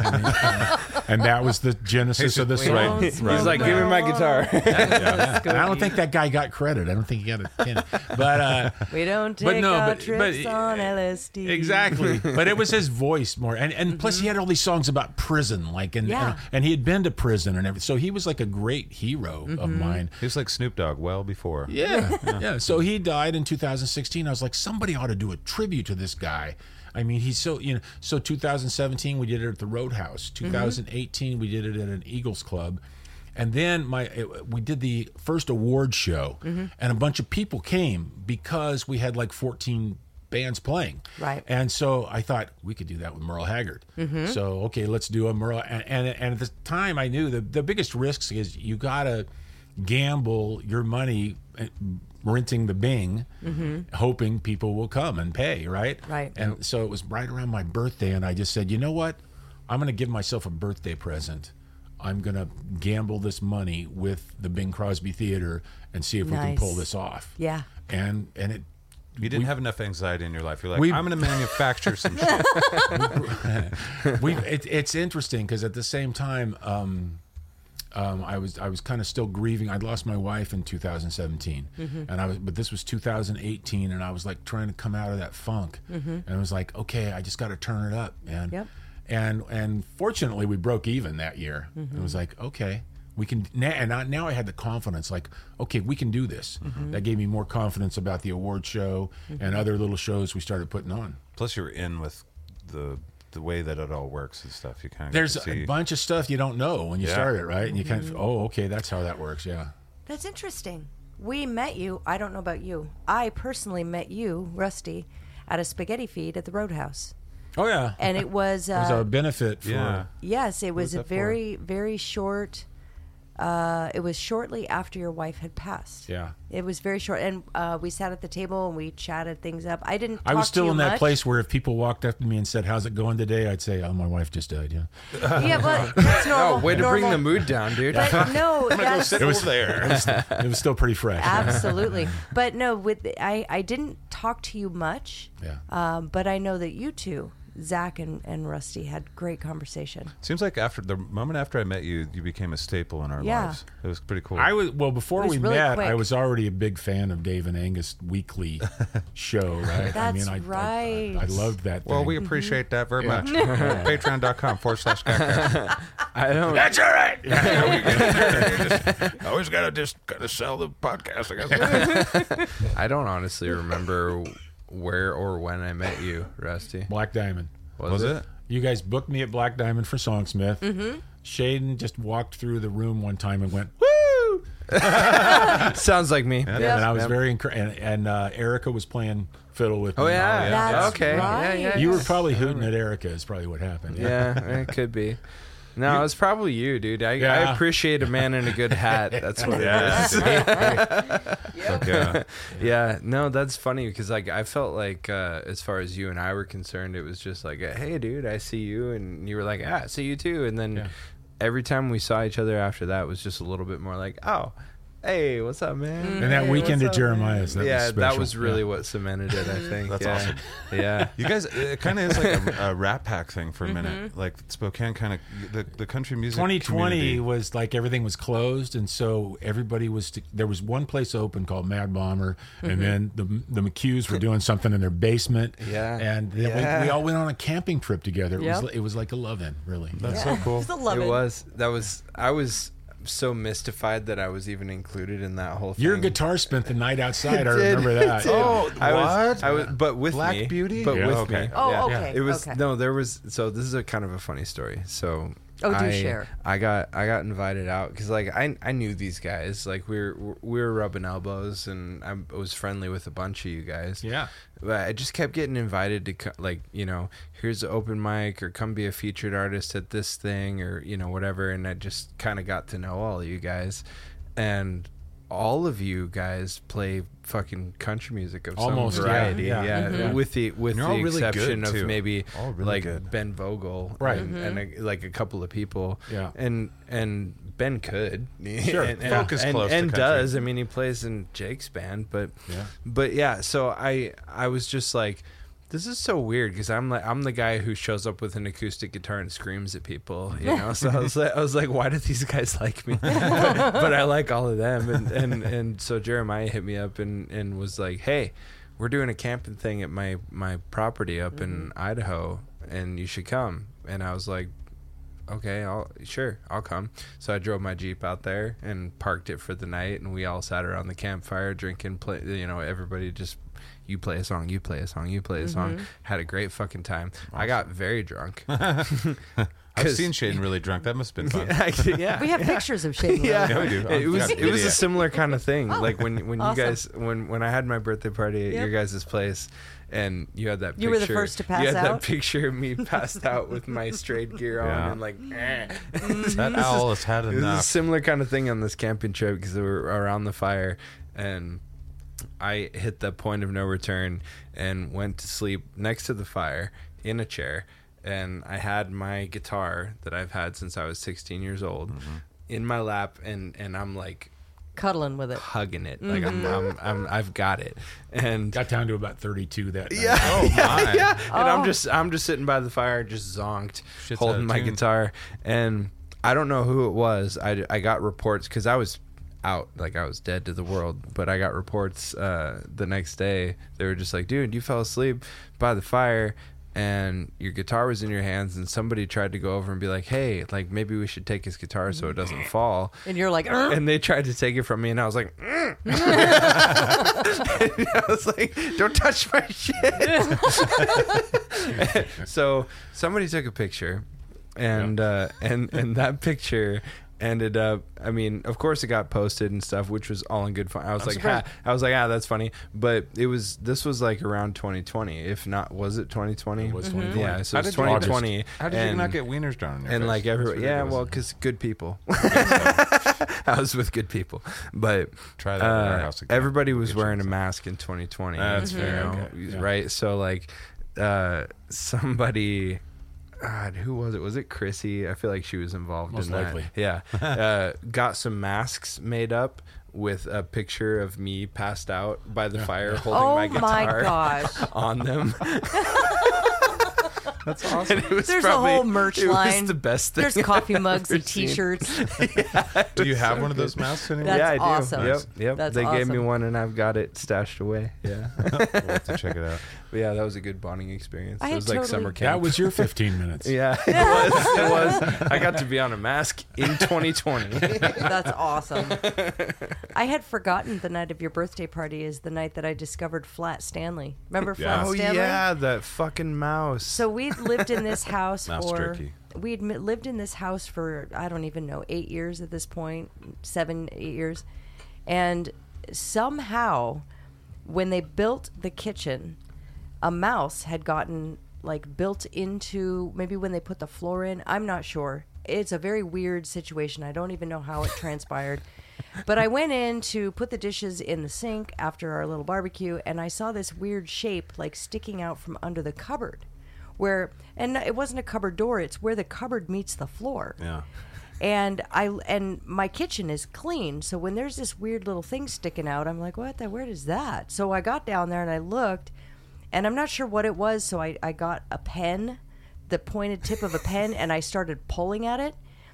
and, and that was the genesis of the song. Don't He's smoke like, give me my marijuana. guitar. Yeah. And I don't think that guy got credit. I don't think he got a penny. But uh, We don't take But no, our but- trips but- on L S D. Exactly, but it was his voice more, and and plus he had all these songs about prison, like and Yeah. and, and he had been to prison and everything, so he was like a great hero of mine. He was like Snoop Dogg well before. Yeah, yeah. So he died in two thousand sixteen. I was like, somebody ought to do a tribute to this guy. I mean, he's so, you know, so two thousand seventeen, we did it at the Roadhouse. two thousand eighteen, we did it at an Eagles Club. And then my it, we did the first award show, and a bunch of people came because we had like fourteen bands playing. Right. And so I thought we could do that with Merle Haggard. So, okay, let's do a Merle. And, and, and at the time, I knew the, the biggest risks is you got to gamble your money uh, renting the Bing, hoping people will come and pay, right? Right. And so it was right around my birthday, and I just said, you know what? I'm going to give myself a birthday present. I'm going to gamble this money with the Bing Crosby Theater and see if we can Nice. pull this off. Yeah. And and it You didn't have enough anxiety in your life. You're like, We- I'm going to manufacture some shit. we it, it's interesting because at the same time um um, I was I was kind of still grieving. I'd lost my wife in two thousand seventeen, and I was, but this was two thousand eighteen, and I was like trying to come out of that funk, and I was like, okay, I just got to turn it up, man. Yep. And and fortunately, we broke even that year. It was like, okay, we can. Now, and I, now I had the confidence, like, okay, we can do this. That gave me more confidence about the award show and other little shows we started putting on. Plus, you were in with the the way that it all works and stuff. You kind of There's see. a bunch of stuff you don't know when you Yeah. start it, right? And you kind of, oh, okay, that's how that works. Yeah. That's interesting. We met you. I don't know about you. I personally met you, Rusty, at a spaghetti feed at the Roadhouse. Oh yeah, And it was, it was a uh, benefit for. Yeah. yes, it was was a that for? very, very short, uh, it was shortly after your wife had passed. Yeah. It was very short. And uh, we sat at the table and we chatted things up. I didn't I talk was to still you in that much. place where if people walked up to me and said, "How's it going today?" I'd say, "Oh, my wife just died." Yeah. Yeah, but that's normal. Oh, way to bring normal. the mood down, dude. But no, that's It was there. It was, it was still pretty fresh. absolutely. But no, with I, I didn't talk to you much. Yeah. Um, but I know that you two, Zach and, and Rusty, had great conversation. Seems like after the moment after I met you, you became a staple in our Yeah. lives. It was pretty cool. I was well before It was we really met. quick. I was already a big fan of Dave and Angus weekly show. Right? I That's mean, I, I, right. I, I loved that. well, thing. we appreciate that very much. Patreon.com forward slash Skycast. I don't. That's all right. Always got to just got to sell the podcast. I guess. I don't honestly remember where or when I met you, Rusty. Black Diamond. Was it? You guys booked me at Black Diamond for Songsmith. Mm-hmm. Shaden just walked through the room one time and went, "Woo!" Sounds like me. Yeah. Yeah. And I was Yep. very encouraged. And, and uh, Erica was playing fiddle with me. Oh yeah. That's okay. right. Yeah, yeah. You were probably hooting at Erica. Is probably what happened. Yeah, it could be. No, it's probably you, dude. I, I Yeah. appreciate a man in a good hat. That's what it is. Okay. Yeah, no, that's funny because like I felt like uh, as far as you and I were concerned, it was just like, hey, dude, I see you, and you were like, ah, I see you too, and then Yeah. every time we saw each other after that was just a little bit more like, oh, hey, what's up, man? And that Hey, weekend what's at up, man?" Jeremiah's, that was yeah, that special. was really Yeah. what cemented it. I think That's yeah. awesome. Yeah. You guys, it kind of is like a, a Rat Pack thing for a minute. Like Spokane, kind of the, the country music. twenty twenty community. was like everything was closed, and so everybody was. To, there was one place open called Mad Bomber, and then the the McHughes were doing something in their basement. Yeah. and then Yeah. We, we all went on a camping trip together. It Yep. was it was like a love-in, really. That's so cool. It's a love It it. was. That was. I was so mystified that I was even included in that whole thing. Your guitar spent the night outside. I did. remember that. It did. Oh, I was, what? I was, but with Black me, Beauty? but Yeah, with okay. me. Oh, yeah. okay. It was okay. no, there was. So this is a kind of a funny story. So Oh, do I, share. I got I got invited out because like I I knew these guys. Like we were we were rubbing elbows, and I was friendly with a bunch of you guys. Yeah. But I just kept getting invited to co- like, you know, here's an open mic, or come be a featured artist at this thing, or, you know, whatever. And I just kind of got to know all of you guys. And all of you guys play fucking country music of Almost, some yeah, variety. yeah. Yeah, Mhm. with the with You're the all really exception good, of too. maybe All really like good. Ben Vogel, Right. and, and a, like a couple of people. Yeah. And and Ben could Sure. and, and, Folk is and, close to and country. does. I mean, he plays in Jake's band, but Yeah. but yeah. So I I was just like, this is so weird because I'm like I'm the guy who shows up with an acoustic guitar and screams at people, you know. So I was like, I was like, why do these guys like me? but, but I like all of them, and, and and so Jeremiah hit me up and and was like, hey, we're doing a camping thing at my my property up in Idaho, and you should come. And I was like, okay, I'll sure I'll come. So I drove my Jeep out there and parked it for the night, and we all sat around the campfire drinking, play, you know, everybody just, you play a song, you play a song, you play a song. Had a great fucking time. I got very drunk. I've 'Cause- seen Shaden really drunk. That must have been fun. yeah. We have pictures of Shaden. Yeah, Yeah, we do. It was Yeah, it was yeah. a similar kind of thing. Like when when Awesome. you guys when when I had my birthday party at Yep. your guys' place, and you had that picture. You were the first to pass You had out? that picture of me passed out with my straight gear on Yeah. and like. eh. That owl has had It was a enough. similar kind of thing on this camping trip because we were around the fire, and I hit the point of no return and went to sleep next to the fire in a chair. And I had my guitar that I've had since I was sixteen years old in my lap, and, and I'm like Cuddling with it. hugging it, like I'm, I'm, I'm I've got it, and Got down to about thirty-two that night. yeah, Oh, my. yeah. And I'm Oh. just I'm just sitting by the fire, just zonked, Shit's holding out of my tune. guitar, and I don't know who it was. I, I got reports because I was out, like I was dead to the world. But I got reports uh, the next day. They were just like, "Dude, you fell asleep by the fire." And your guitar was in your hands, and somebody tried to go over and be like, "Hey, like maybe we should take his guitar so it doesn't fall." And you're like, "Er." And they tried to take it from me, and I was like, mm. And I was like, "Don't touch my shit." So somebody took a picture, and uh, and and that picture ended up, I mean, of course it got posted and stuff, which was all in good fun. I was I'm like, surprised. ha, I was like, ah, that's funny. But it was, this was like around twenty twenty, if not, was it twenty twenty? It was twenty twenty. Yeah, so How it's did you- twenty twenty. How did you and- not get wieners drawn on your and face? like That's every yeah, ridiculous. well, because good people. I was with good people, but Try that at our uh, house again. everybody was Get you wearing a some. mask in twenty twenty. That's you fair, know, okay. Yeah. right? So like, uh, somebody. God, who was it? Was it Chrissy? I feel like she was involved Most in that. likely. Yeah, uh, got some masks made up with a picture of me passed out by the fire holding Oh my my guitar gosh. on them. That's awesome. And it was There's probably, a whole merch it line. was the best thing. There's I've coffee mugs ever and seen. T-shirts. Do you have one of those masks anymore? That's yeah, I do. awesome. Yep, yep. That's they gave me awesome. one, and I've got it stashed away. Yeah, We'll have to check it out. but yeah, that was a good bonding experience. I It had was like totally- summer camp. That was your fifteen minutes. yeah, it was. It was. I got to be on a mask in twenty twenty. That's awesome. I had forgotten the night of your birthday party is the night that I discovered Flat Stanley. Remember Yeah. Flat Oh Stanley? yeah, that fucking mouse. So we'd lived in this house Mouse for jerky. we'd mi- lived in this house for I don't even know eight years at this point, seven eight years, and somehow when they built the kitchen, a mouse had gotten like built into maybe when they put the floor in. I'm not sure. It's a very weird situation. I don't even know how it transpired. But I went in to put the dishes in the sink after our little barbecue, and I saw this weird shape like sticking out from under the cupboard. Where and it wasn't a cupboard door, it's where the cupboard meets the floor. Yeah. And I and my kitchen is clean, so when there's this weird little thing sticking out, I'm like, what the where is that? So I got down there and I looked, and I'm not sure what it was, so I, I got a pen, the pointed tip of a pen, and I started pulling at it.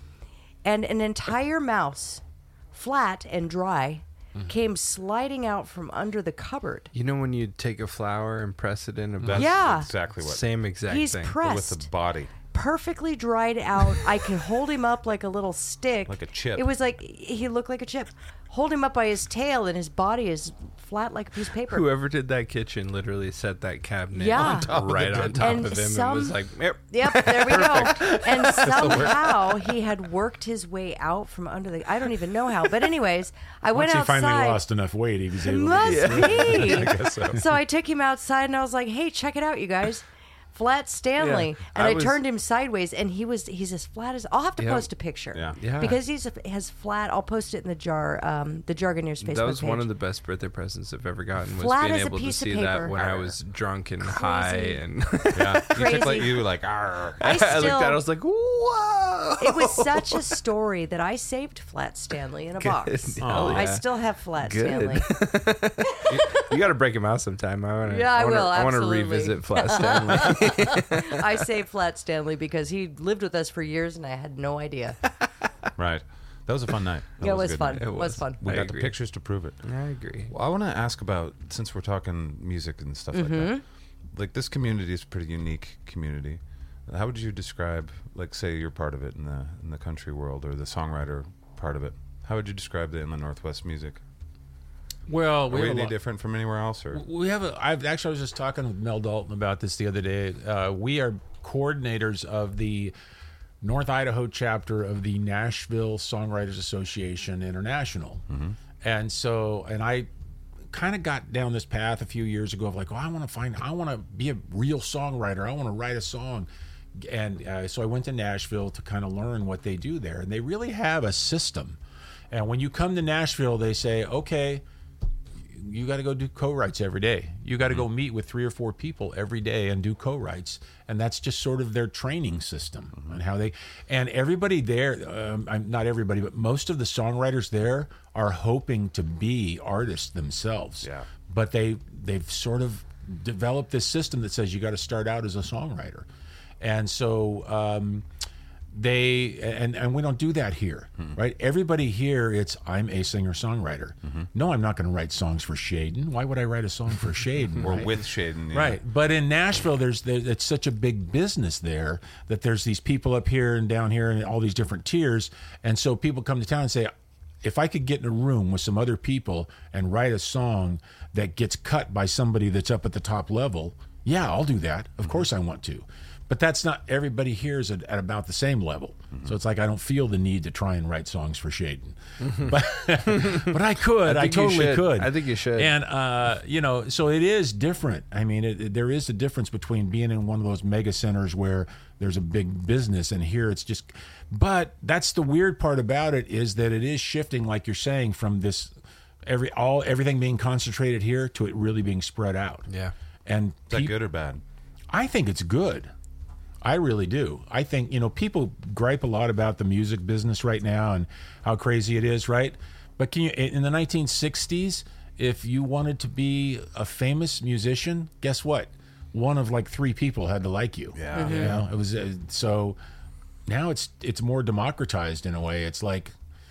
And an entire mouse, flat and dry, came sliding out from under the cupboard. You know when you take a flower and press it in a That's Yeah. exactly what. same exact He's thing. pressed. With the body. Perfectly dried out. I could hold him up like a little stick. Like a chip. It was like he looked like a chip. Hold him up by his tail, and his body is flat like a piece of paper. Whoever did that kitchen literally set that cabinet Yeah. on top right on top And of him some- and was like, yep. Yep, there we go. And somehow he had worked his way out from under the. I don't even know how. But anyways, I Once went he outside. finally lost enough weight, he was able Must to get be. I guess so. So I took him outside and I was like, "Hey, check it out, you guys." Flat Stanley, Yeah, and I I, was- turned him sideways, and he was he's as flat as. I'll have to Yeah. post a picture, Yeah. Yeah. because he's a, has flat. I'll post it in the jar, um, the Jargoneers Facebook That was page. one of the best birthday presents I've ever gotten. Was Flat being as a able to piece of see that paper. when I was drunk and high, and Yeah. You took like Crazy. you like, "Arr." I I still, looked at it, I was like, whoa! it was such a story that I saved Flat Stanley in a box. Hell I yeah. still have Flat Good. Stanley. You got to break him out sometime. I want to. Yeah, I wanna, will, I want to absolutely. revisit Flat Stanley. I saved Flat Stanley because he lived with us for years, and I had no idea. Right. That was a fun night. That Yeah, it a was good fun. night. It was was. fun. We I got agree. the pictures to prove it. I agree. Well, I want to ask about, since we're talking music and stuff like Mm-hmm. that, like this community is a pretty unique community. How would you describe, like, say you're part of it in the in the country world or the songwriter part of it? How would you describe the Inland Northwest music? Well, Are we we have, a any lot- different from anywhere else, or we have a. I've actually I was just talking with Mel Dalton about this the other day. Uh, we are coordinators of the North Idaho chapter of the Nashville Songwriters Association International, and so and I kind of got down this path a few years ago of like, oh, I want to find, I want to be a real songwriter. I want to write a song. And uh, so I went to Nashville to kind of learn what they do there. And they really have a system. And when you come to Nashville, they say, okay, you got to go do co-writes every day. You got to go meet with three or four people every day and do co-writes. And that's just sort of their training system and how they, and everybody there, um, I'm not everybody, but most of the songwriters there are hoping to be artists themselves. Yeah. But they, they've sort of developed this system that says you got to start out as a songwriter. And so, um, they and and we don't do that here, Mm-hmm. right? Everybody here, it's I'm a singer-songwriter. No, I'm not going to write songs for Shaden. Why would I write a song for Shaden? or right? with Shaden? yeah. Right, but in Nashville, there's there, it's such a big business there that there's these people up here and down here and all these different tiers, and so people come to town and say, if I could get in a room with some other people and write a song that gets cut by somebody that's up at the top level, yeah, I'll do that. Of course I want to. but that's not everybody here is at, at about the same level. Mm-hmm. So it's like I don't feel the need to try and write songs for Shaden, but but I could. I, think you totally should. could. I think you should. And uh, you know, so it is different. I mean, it, it- there is a difference between being in one of those mega centers where there's a big business, and here it's just. But that's the weird part about it is that it is shifting, like you're saying, from this every all everything being concentrated here to it really being spread out. Yeah. And Is that peop- good or bad? I think it's good. I really do. I think, you know, people gripe a lot about the music business right now and how crazy it is, right? But can you, in the nineteen sixties, if you wanted to be a famous musician, guess what? One of like three people had to like you. Yeah. You know, it was uh, so now it's it's more democratized in a way. It's like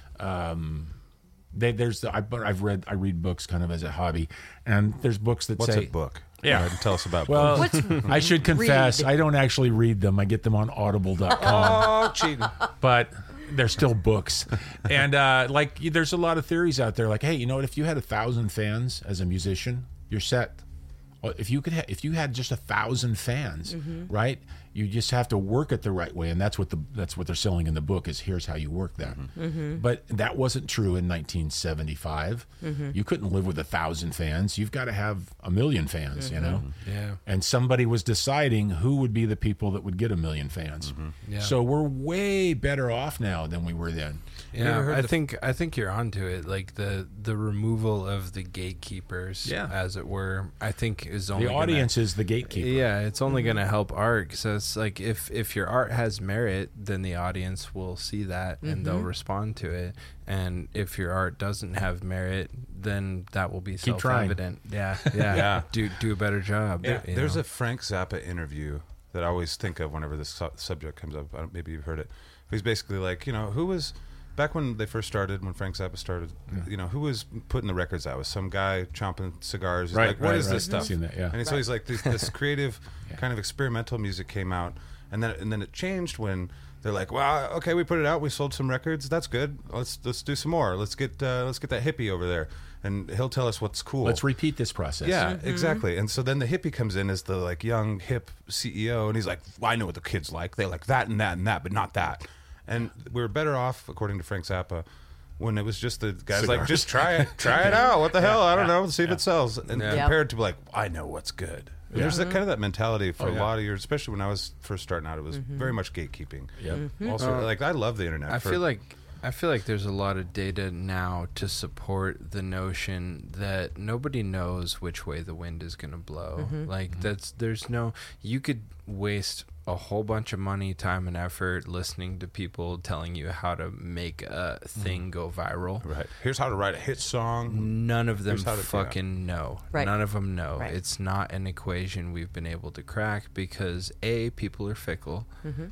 um they, there's the, I, I've read I read books kind of as a hobby, and there's books that What's say a book? Yeah. Go ahead and tell us about well, books. What's I should confess, read? I don't actually read them. I get them on audible dot com. Oh, cheating. But they're still books. And uh, like, there's a lot of theories out there. Like, hey, you know what? If you had a thousand fans as a musician, you're set. Well, if you could, ha- if you had just a thousand fans, right? You just have to work it the right way, and that's what the that's what they're selling in the book is here's how you work that. But that wasn't true in nineteen seventy-five. You couldn't live with a thousand fans. You've got to have a million fans, you know. Yeah. And somebody was deciding who would be the people that would get a million fans. Yeah. So we're way better off now than we were then. You ever Yeah, heard I the- think I think you're onto it. Like the the removal of the gatekeepers, Yeah. as it were, I think is only The gonna- audience is the gatekeeper. Yeah, it's only going to help art. So it's like if if your art has merit, then the audience will see that and they'll respond to it. And if your art doesn't have merit, then that will be Keep trying. self-evident. Yeah, yeah, Yeah. Do do a better job. There- you there's know? a Frank Zappa interview that I always think of whenever this su- subject comes up. I don't, maybe you've heard it. He's basically like, you know, who was back when they first started, when Frank Zappa started, you know, who was putting the records out? Was some guy chomping cigars? He's Right, like, what right, is right. this stuff? I've seen that, yeah. And so he's like, this, this creative kind of experimental music came out, and then and then it changed when they're like, well, okay, we put it out, we sold some records, that's good. Let's let's do some more. Let's get uh, let's get that hippie over there, and he'll tell us what's cool. Let's repeat this process. Yeah, exactly. And so then the hippie comes in as the like young hip C E O, and he's like, well, I know what the kids like. They like that and that and that, but not that. And we were better off, according to Frank Zappa, when it was just the guys like, Cigars. just try it, try it out. What the hell? I don't know. See if it sells. And Yeah. compared to like, I know what's good. And There's that kind of that mentality for Oh, a yeah. lot of years, especially when I was first starting out. It was very much gatekeeping. Yep. Also, Uh, like I love the internet. I for- feel like I feel like there's a lot of data now to support the notion that nobody knows which way the wind is going to blow. Like that's there's no you could waste a whole bunch of money, time, and effort listening to people telling you how to make a thing go viral. right. Here's how to write a hit song. None of them Here's how to- yeah. fucking know. Right. None of them know. Right. It's not an equation we've been able to crack because A, people are fickle.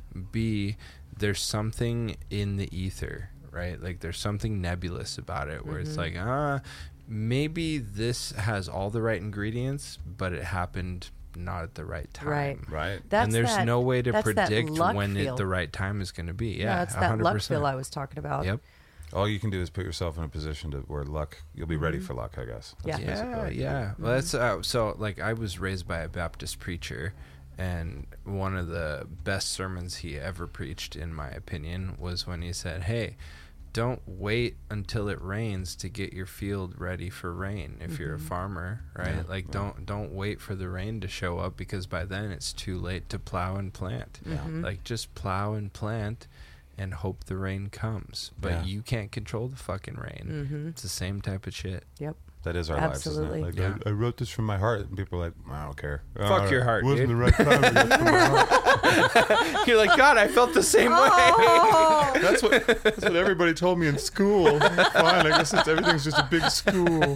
B, there's something in the ether, right? Like there's something nebulous about it where it's like, ah, maybe this has all the right ingredients, but it happened not at the right time. Right. Right. That's and there's that- no way to that's that predict luck when it, feel. the right time is going to be. Yeah, Yeah, it's that one hundred luck percent. feel I was talking about. Yep. All you can do is put yourself in a position to where luck, you'll be ready for luck, I guess. That's Yeah. basically Yeah, what you yeah. Well, that's uh, so. Like, I was raised by a Baptist preacher, and one of the best sermons he ever preached, in my opinion, was when he said, "Hey, don't wait until it rains to get your field ready for rain. If you're a farmer, right? Like, don't don't wait for the rain to show up because by then it's too late to plow and plant. Like, just plow and plant." And hope the rain comes, but Yeah. you can't control the fucking rain. It's the same type of shit. Yep. That is our Absolutely. lives, isn't it? Like, Yeah. I, I wrote this from my heart, and people are like, I don't care. Fuck your heart, Wasn't dude. the right time. I wrote from my heart. You're like, God, I felt the same Oh. way. That's what that's what everybody told me in school. Fine, I guess it's, everything's just a big school.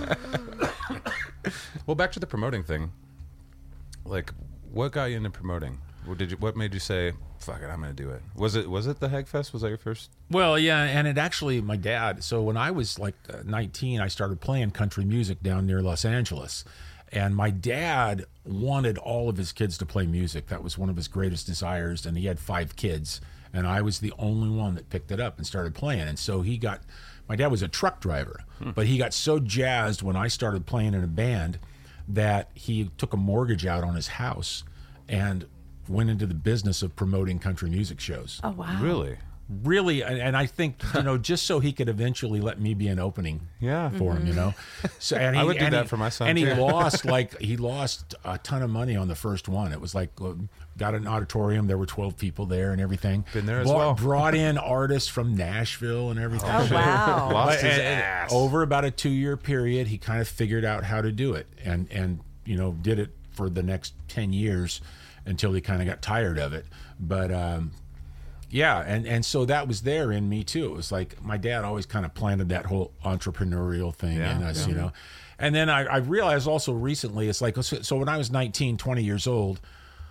Well, back to the promoting thing. Like, what got you into promoting? What did you? What made you say, "Fuck it, I'm going to do it"? Was it was it the Hagfest? Was that your first? Well, yeah, and it actually, my dad, so when I was like uh, nineteen, I started playing country music down near Los Angeles. And my dad wanted all of his kids to play music. That was one of his greatest desires. And he had five kids. And I was the only one that picked it up and started playing. And so he got, my dad was a truck driver, but he got so jazzed when I started playing in a band that he took a mortgage out on his house and went into the business of promoting country music shows. Oh wow. Really? Really, and, and I think, you know, just so he could eventually let me be an opening Yeah. for him, you know. So and I he, would do and that he- for my son, And he too. lost like he lost a ton of money on the first one. It was like uh, got an auditorium. There were twelve people there and everything. Been there as Brought- well. Brought in artists from Nashville and everything. Oh wow. Lost his And- and ass. Over about a two-year period, he kind of figured out how to do it, and and you know did it for the next ten years until he kind of got tired of it. But um, yeah, and and so that was there in me too. It was like my dad always kind of planted that whole entrepreneurial thing Yeah, in us, yeah. you know. And then I, I realized also recently, it's like so, so when I was nineteen, twenty years old,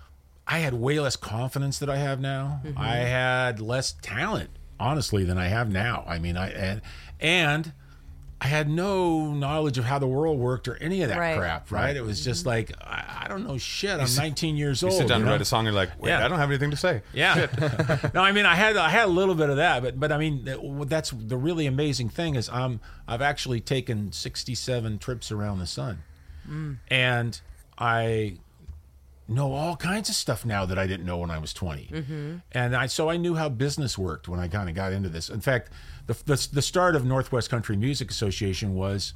I had way less confidence that I have now. Mm-hmm. I had less talent, honestly, than I have now. I mean, I and and I had no knowledge of how the world worked or any of that Right. crap. Right? It was just like I, I don't know shit. I'm nineteen years You old. sit down you and know? write a song, you're like, wait, Yeah. I don't have anything to say. Yeah. No, I mean, I had I had a little bit of that, but but I mean, that- that's the really amazing thing is I'm I've actually taken sixty-seven trips around the sun, and I know all kinds of stuff now that I didn't know when I was twenty, and I so I knew how business worked when I kind of got into this. In fact, the the, the start of Northwest Country Music Association was.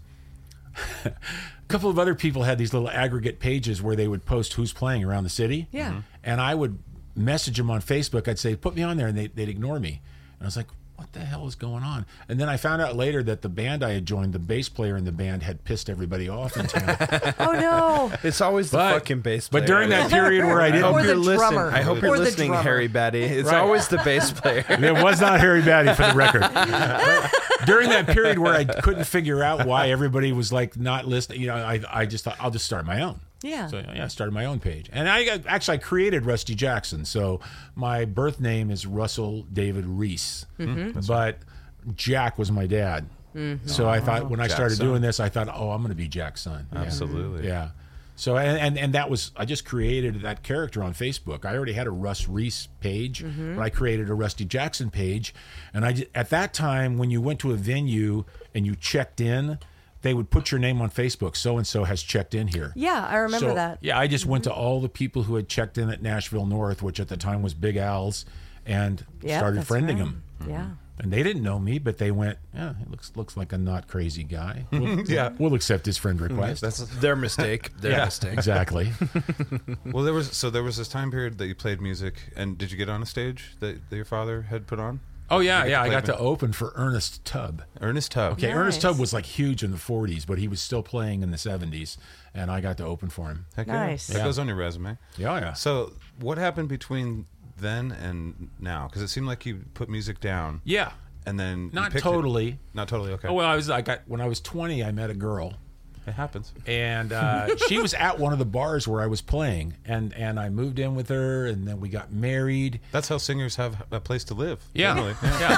A couple of other people had these little aggregate pages where they would post who's playing around the city. Yeah. Mhm. And I would message them on Facebook. I'd say, put me on there, and they, they'd ignore me. And I was like, what the hell is going on? And then I found out later that the band I had joined, the bass player in the band, had pissed everybody off in town. Oh no. It's always the But- fucking bass player. but during that period where I I didn't, hope Or you're the listening. drummer. I hope Or you're the listening, drummer. Harry Batty. It's Right. always the bass player. it was not Harry Batty for the record. But during that period where I couldn't figure out why everybody was like not listening, you know, I I just thought I'll just start my own. Yeah. So yeah, I started my own page, and I got, actually I created Rusty Jackson. So my birth name is Russell David Reese, but Jack was my dad. So I thought when I Jack's started son. doing this, I thought, oh, I'm going to be Jack's son. Yeah. Absolutely. Yeah. So and, and and that was I just created that character on Facebook. I already had a Russ Reese page, but I created a Rusty Jackson page, and I ju- at that time when you went to a venue and you checked in, they would put your name on Facebook. So and so has checked in here. Yeah, I remember So, that. Yeah, I just went to all the people who had checked in at Nashville North, which at the time was Big Al's, and Yeah, started that's friending right. them. Yeah. And they didn't know me, but they went, yeah, he looks looks like a not crazy guy. We'll, Yeah. we'll accept his friend request. That's Their mistake. Their yeah, mistake. exactly. well. There was so there was this time period that you played music, and did you get on a stage that, that your father had put on? Oh yeah, You get yeah. to I play got to with- open for Ernest Tubb. Ernest Tubb. Okay, Nice. Ernest Tubb was like huge in the forties, but he was still playing in the seventies, and I got to open for him. Heck Nice. Yeah. That Yeah. goes on your resume. Yeah, yeah. So what happened between then and now? Because it seemed like you put music down, Yeah, and then you not picked it- totally. Not totally. Okay. Oh well, I was I got when I was twenty, I met a girl. It happens. And uh, she was at one of the bars where I was playing, and, and I moved in with her, and then we got married. That's how singers have a place to live. Yeah. generally.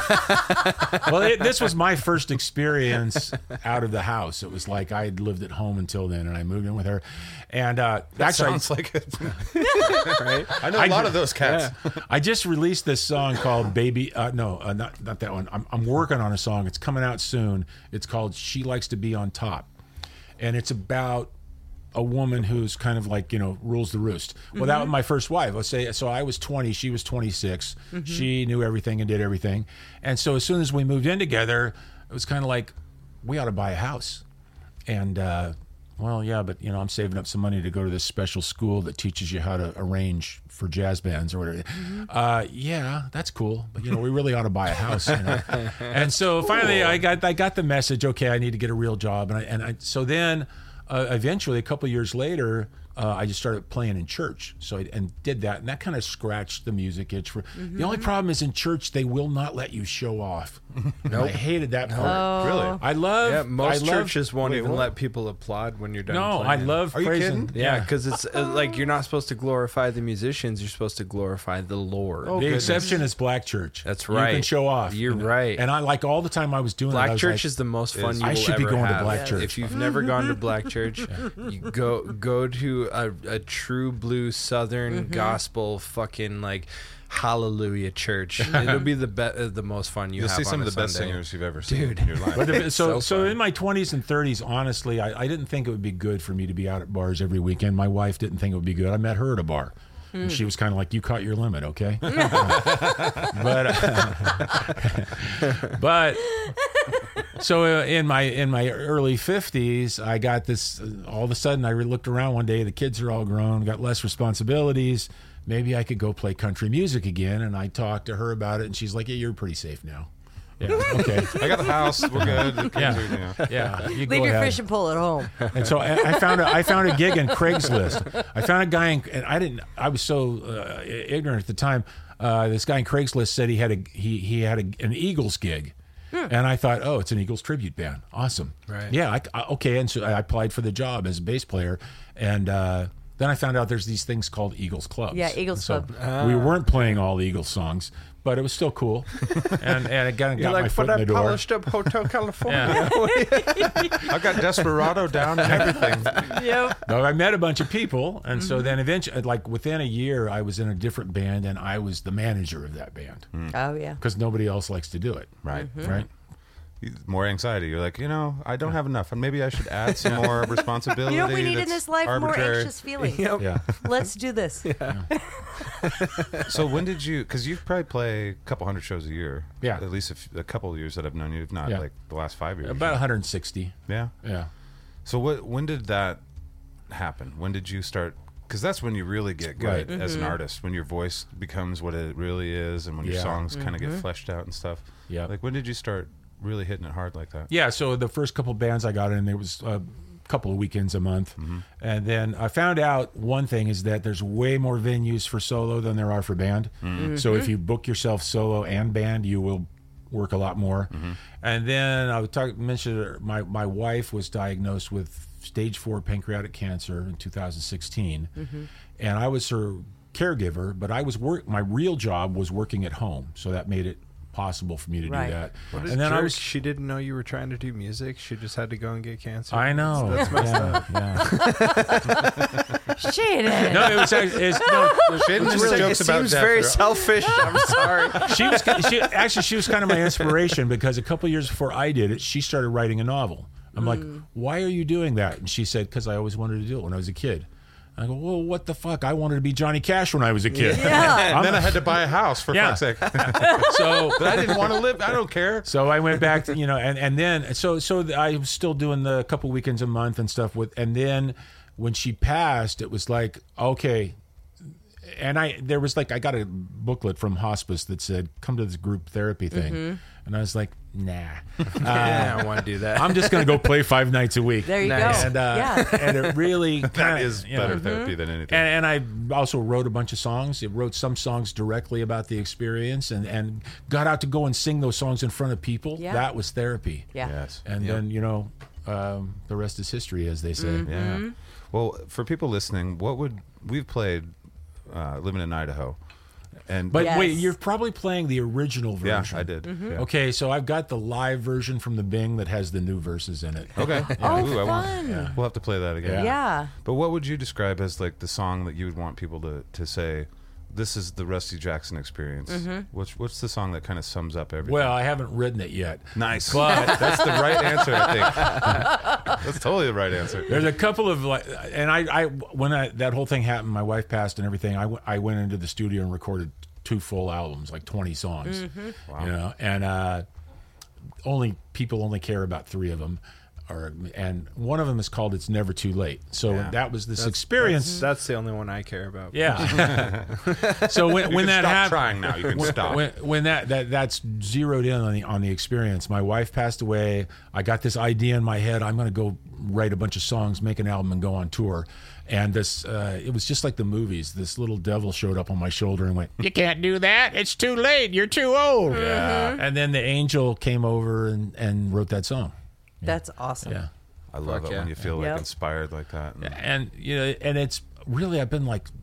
Yeah. Well, it, this was my first experience out of the house. It was like I had lived at home until then, and I moved in with her. And uh, That actually, sounds like it. Right? I know a I lot ju- of those cats. I just released this song called "Baby." Uh, no, uh, not not that one. I'm, I'm working on a song. It's coming out soon. It's called "She Likes to Be on Top," and it's about a woman who's kind of like, you know, rules the roost. Well, that was my first wife. Let's say so. I was twenty. She was twenty-six. She knew everything and did everything. And so as soon as we moved in together, it was kind of like we ought to buy a house. And uh, well, yeah, but you know, I'm saving up some money to go to this special school that teaches you how to arrange for jazz bands or whatever. Uh, yeah, that's cool, but you know, we really ought to buy a house. You know? And so finally, I got I got the message. Okay, I need to get a real job, and I, and I, so then uh, eventually, a couple of years later. Uh, I just started playing in church, so I, and did that, and that kind of scratched the music itch. For the only problem is in church they will not let you show off. And I hated that part. Really? I love. Yeah, most I love, churches won't Wait, even what? let people applaud when you're done. No, I playing. love Are you praising. kidding? Yeah, because it's uh, like you're not supposed to glorify the musicians. You're supposed to glorify the Lord. Oh, The goodness. exception is black church. That's You can right. show off. You're you know? right. And I like all the time I was doing it, I Black was church like, is the most fun is- you I will should be ever going to have. black church. If you've never gone to black church, you go go to a, a true blue Southern gospel fucking like hallelujah church. It'll be the be- uh, the most fun you You'll have see some on of a the best Sunday. singers you've ever seen Dude. in your life. But if- so, so so fun. in my twenties and thirties, honestly, I, I didn't think it would be good for me to be out at bars every weekend. My wife didn't think it would be good. I met her at a bar. And she was kind of like, "You caught your limit, okay?" but uh, but so uh, in my in my early fifties, I got this. Uh, all of a sudden, I re- looked around one day. The kids are all grown, got less responsibilities. Maybe I could go play country music again. And I talked to her about it, and she's like, "Yeah, you're pretty safe now." Yeah, okay. I got the house. We're good. The kids Yeah. are, you know. Yeah, you go Leave your ahead. fishing pole at home. And so I, I found a, I found a gig in Craigslist. I found a guy, in, and I didn't. I was so uh, ignorant at the time. Uh, this guy in Craigslist said he had a he he had a, an Eagles gig, and I thought, oh, it's an Eagles tribute band. Awesome. Right. Yeah. I, I, okay. And so I applied for the job as a bass player, and uh, then I found out there's these things called Eagles clubs. Yeah, Eagles so Club. We weren't playing all the Eagles songs, but it was still cool, and and it got, got my foot in the door. up Hotel California. I got Desperado down and everything. Yep. No, I met a bunch of people, and Mm-hmm. so then eventually, like within a year, I was in a different band, and I was the manager of that band Oh yeah. because nobody else likes to do it, Right. right? More anxiety. You're like, you know, I don't have enough, and maybe I should add some more responsibility. You know what we need in that's this life? arbitrary. More anxious feelings. Yep. Yeah. Let's do this. So when did you? Because you probably play a couple hundred shows a year. Yeah. At least a, f- a couple of years that I've known you, if not Yeah. like the last five years. About one hundred sixty. Yeah. Yeah. So what? When did that happen? When did you start? Because that's when you really get good Right. as Mm-hmm. an artist. When your voice becomes what it really is, and when your Yeah. songs kind of Mm-hmm. get fleshed out and stuff. Yeah. Like when did you start really hitting it hard like that? Yeah. So the first couple bands I got in, there was a couple of weekends a month, Mm-hmm. and then I found out one thing is that there's way more venues for solo than there are for band. Mm-hmm. So if you book yourself solo and band, you will work a lot more. Mm-hmm. And then I would talk mention my my wife was diagnosed with stage four pancreatic cancer in two thousand sixteen, and I was her caregiver. But I was work. My real job was working at home, so that made it possible for me to Right. do that. What a and then jerk. I was. She didn't know you were trying to do music. She just had to go and get cancer. I know. That's messed yeah, up. yeah. Shit. No, it was. actually- It's, no, Shaden just Really, jokes it about seems death. very selfish. I'm sorry. she was she, actually she was kind of my inspiration because a couple years before I did it, she started writing a novel. I'm like, why are you doing that? And she said, because I always wanted to do it when I was a kid. I go, well, what the fuck? I wanted to be Johnny Cash when I was a kid. Yeah. And then I had to buy a house for Yeah. fuck's sake. So But I didn't want to live. I don't care. so I went back to, you know, and, and then so so I was still doing the couple weekends a month and stuff with, and then when she passed, it was like, okay. And I there was like I got a booklet from hospice that said, come to this group therapy thing. And I was like, nah. Yeah, I want to do that. I'm just going to go play five nights a week. There you Nice. go. And, uh, yeah. and it really That kinda, is you know, better therapy than anything. And, and I also wrote a bunch of songs. I wrote some songs directly about the experience and, and got out to go and sing those songs in front of people. Yeah. That was therapy. Yeah. Yes. And Yep. then, you know, um, the rest is history, as they say. Mm-hmm. Yeah. Well, for people listening, what would we've played uh, living in Idaho, and But Yes. wait, you're probably playing the original yeah, version. I did. Yeah. Okay, so I've got the live version from the Bing that has the new verses in it. Okay. Oh, Ooh, I want- fun. We'll have to play that again. Yeah. But what would you describe as like the song that you would want people to, to say, this is the Rusty Jackson experience? What's what's the song that kind of sums up everything? Well, I haven't written it yet. nice. But That's the right answer, I think. That's totally the right answer. there's a couple of like, and I, I when I, that whole thing happened, my wife passed and everything. I, w- I went into the studio and recorded two full albums, like twenty songs. Wow. You know, and uh, only people only care about three of them, or and one of them is called "It's Never Too Late." So Yeah. that was this That's- experience. That's, that's the only one I care about. yeah. So when You when can that stop happened, trying now. You can stop. when, when that, that that's zeroed in on the on the experience. My wife passed away. I got this idea in my head. I'm going to go write a bunch of songs, make an album, and go on tour. And this, uh, it was just like the movies. This little devil showed up on my shoulder and went, "You can't do that. It's too late. You're too old." Yeah. And then the angel came over and, and wrote that song. That's awesome. Yeah. I love Fuck it yeah. when you feel like Yep. inspired like that. And- And you know, and it's really I've been like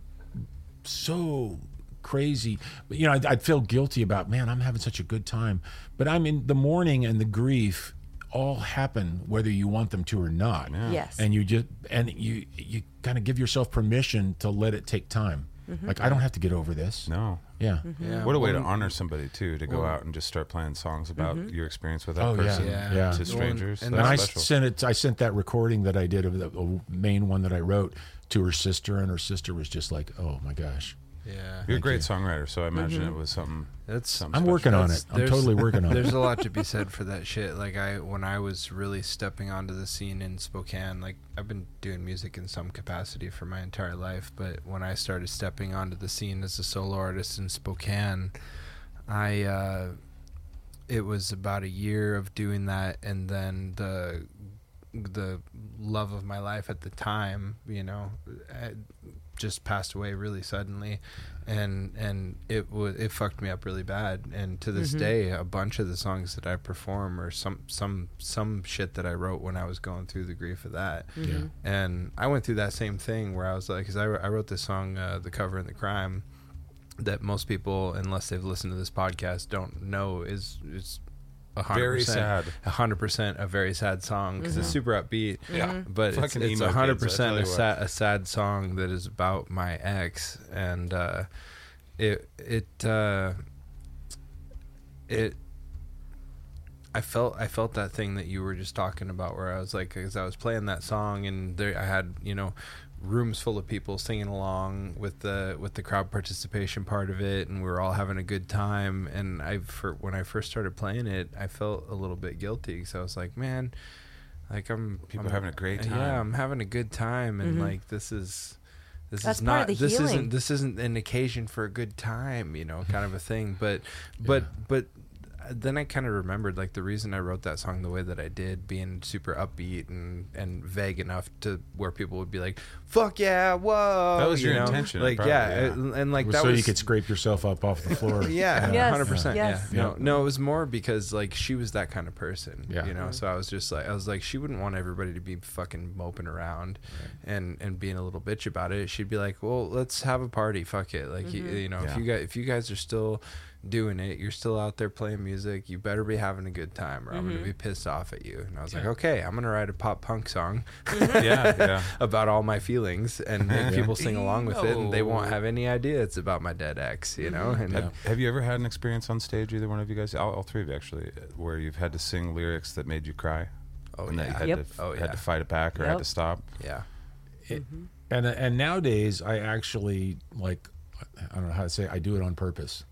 so crazy, but you know, I'd, I'd feel guilty about, man, I'm having such a good time, but I'm in the mourning and the grief all happen whether you want them to or not. Yes. And you just and you you kind of give yourself permission to let it take time. Like I don't have to get over this. No. Yeah. Yeah. What a way to Well, honor somebody too, to go out and just start playing songs about your experience with that Oh, yeah. person Yeah. Yeah. to strangers. And And That's I special. sent it. I sent that recording that I did of the, the main one that I wrote to her sister, and her sister was just like, "Oh my gosh, Yeah. You're a great you. songwriter, so I imagine Mm-hmm. it was something. That's something I'm special. working on That's- it. I'm there's- totally working on There's it. a lot to be said for that shit. Like I, when I was really stepping onto the scene in Spokane, like I've been doing music in some capacity for my entire life, but when I started stepping onto the scene as a solo artist in Spokane, I, uh, it was about a year of doing that, and then the, the love of my life at the time, you know, had just passed away really suddenly, and and it was it fucked me up really bad. And to this day, a bunch of the songs that I perform are some some some shit that I wrote when I was going through the grief of that. Yeah. And I went through that same thing where I was like, because I, I wrote this song, uh, "The Cover and the Crime," that most people, unless they've listened to this podcast, don't know is is a hundred Very percent, sad. a hundred percent a very sad song because it's super upbeat. Yeah. But it's, Fucking it's emo a hundred kids, I tell percent a you what. sad, a sad song that is about my ex, and uh, it it uh, it. I felt I felt that thing that you were just talking about, where I was like, because I was playing that song, and there I had, you know, rooms full of people singing along with the with the crowd participation part of it, and we were all having a good time. And I, for when I first started playing it, I felt a little bit guilty because I was like, man, like I'm People I'm, having a great time. Yeah, I'm having a good time, and like this is. This That's is part not. of the This healing. isn't. This isn't an occasion for a good time, you know, kind of a thing. But, but, but, then I kind of remembered like the reason I wrote that song the way that I did, being super upbeat and, and vague enough to where people would be like, "Fuck yeah, whoa!" That was you your know? intention, Like probably, yeah, yeah. and, and like that so was you could scrape yourself up off the floor. yeah, Yes, hundred percent. Yeah, yes. no, Yeah. no, it was more because like she was that kind of person. Yeah. you know. So I was just like, I was like, she wouldn't want everybody to be fucking moping around, and and being a little bitch about it. She'd be like, well, let's have a party. Fuck it. Like you, you know, Yeah. if you guys if you guys are still doing it, you're still out there playing music, you better be having a good time, or I'm gonna be pissed off at you. And I was like, okay, I'm gonna write a pop punk song Yeah, yeah. about all my feelings, and make Yeah. people sing along with it, and they won't Emo. have any idea it's about my dead ex, you know. And Have, have you ever had an experience on stage, either one of you guys, all, all three of you actually, where you've had to sing lyrics that made you cry? oh and that you yeah, had, Yep. to, f- Oh, had yeah. to fight it back or had Yep. to stop? yeah. It- and and nowadays I actually like I don't know how to say it, I do it on purpose.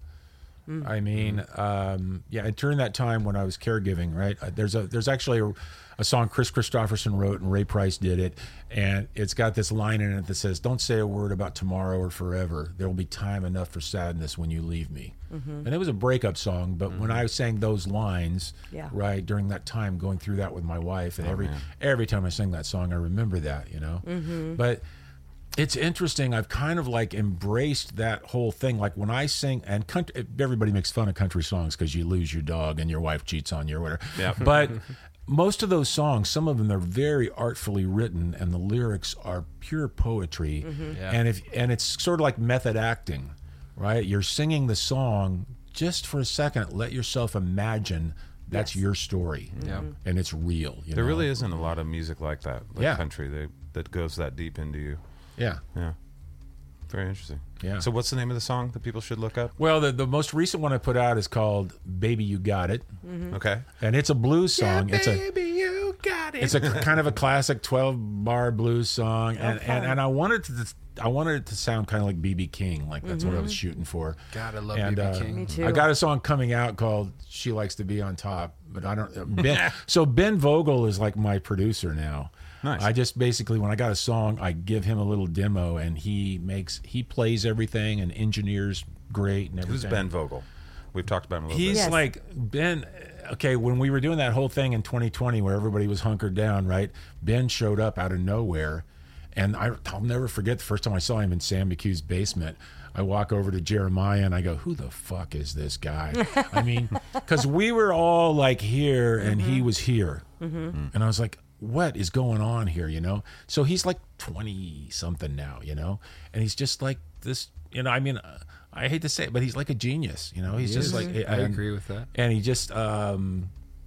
I mean, um, yeah. And during that time when I was caregiving, right? uh, There's a there's actually a, a song Chris Christopherson wrote and Ray Price did it, and it's got this line in it that says, "Don't say a word about tomorrow or forever. There will be time enough for sadness when you leave me." And it was a breakup song, but when I sang those lines, Yeah. right during that time, going through that with my wife, and every man. every time I sing that song, I remember that, you know. But it's interesting. I've kind of like embraced that whole thing. Like when I sing, and country, everybody makes fun of country songs because you lose your dog and your wife cheats on you or whatever. Yeah. But most of those songs, some of them are very artfully written, and the lyrics are pure poetry. Yeah. And if and it's sort of like method acting, right? You're singing the song just for a second. Let yourself imagine that's Yes. your story, Yeah. and it's real. You There know? really isn't a lot of music like that, like Yeah. country, that, that goes that deep into you. yeah. Yeah. Very interesting. Yeah. So what's the name of the song that people should look up? Well, the, the most recent one I put out is called "Baby You Got It," Okay. and it's a blues song. it's a Baby, you got it. it's a kind of a classic twelve bar blues song, and, and and I wanted to I wanted it to sound kind of like B B King, like that's what I was shooting for. God, I love And, B B uh, King. Me too. I got a song coming out called "She Likes to Be on Top," but I don't. Ben, so Ben Vogel is like my producer now. Nice. I just basically, when I got a song, I give him a little demo, and he makes he plays everything and engineers great and everything. Who's Ben Vogel? We've talked about him a little He's bit. Yes. like Ben. Okay, when we were doing that whole thing in twenty twenty where everybody was hunkered down, right? Ben showed up out of nowhere, and I, I'll never forget the first time I saw him in Sam McHugh's basement. I walk over to Jeremiah and I go, "Who the fuck is this guy?" I mean, because we were all like here and he was here, and I was like, "What is going on here?" You know. So he's like twenty something now, you know, and he's just like this. You know, I mean. Uh, I hate to say it, but he's like a genius. You know, he's He just is. like I and- agree with that. and he just um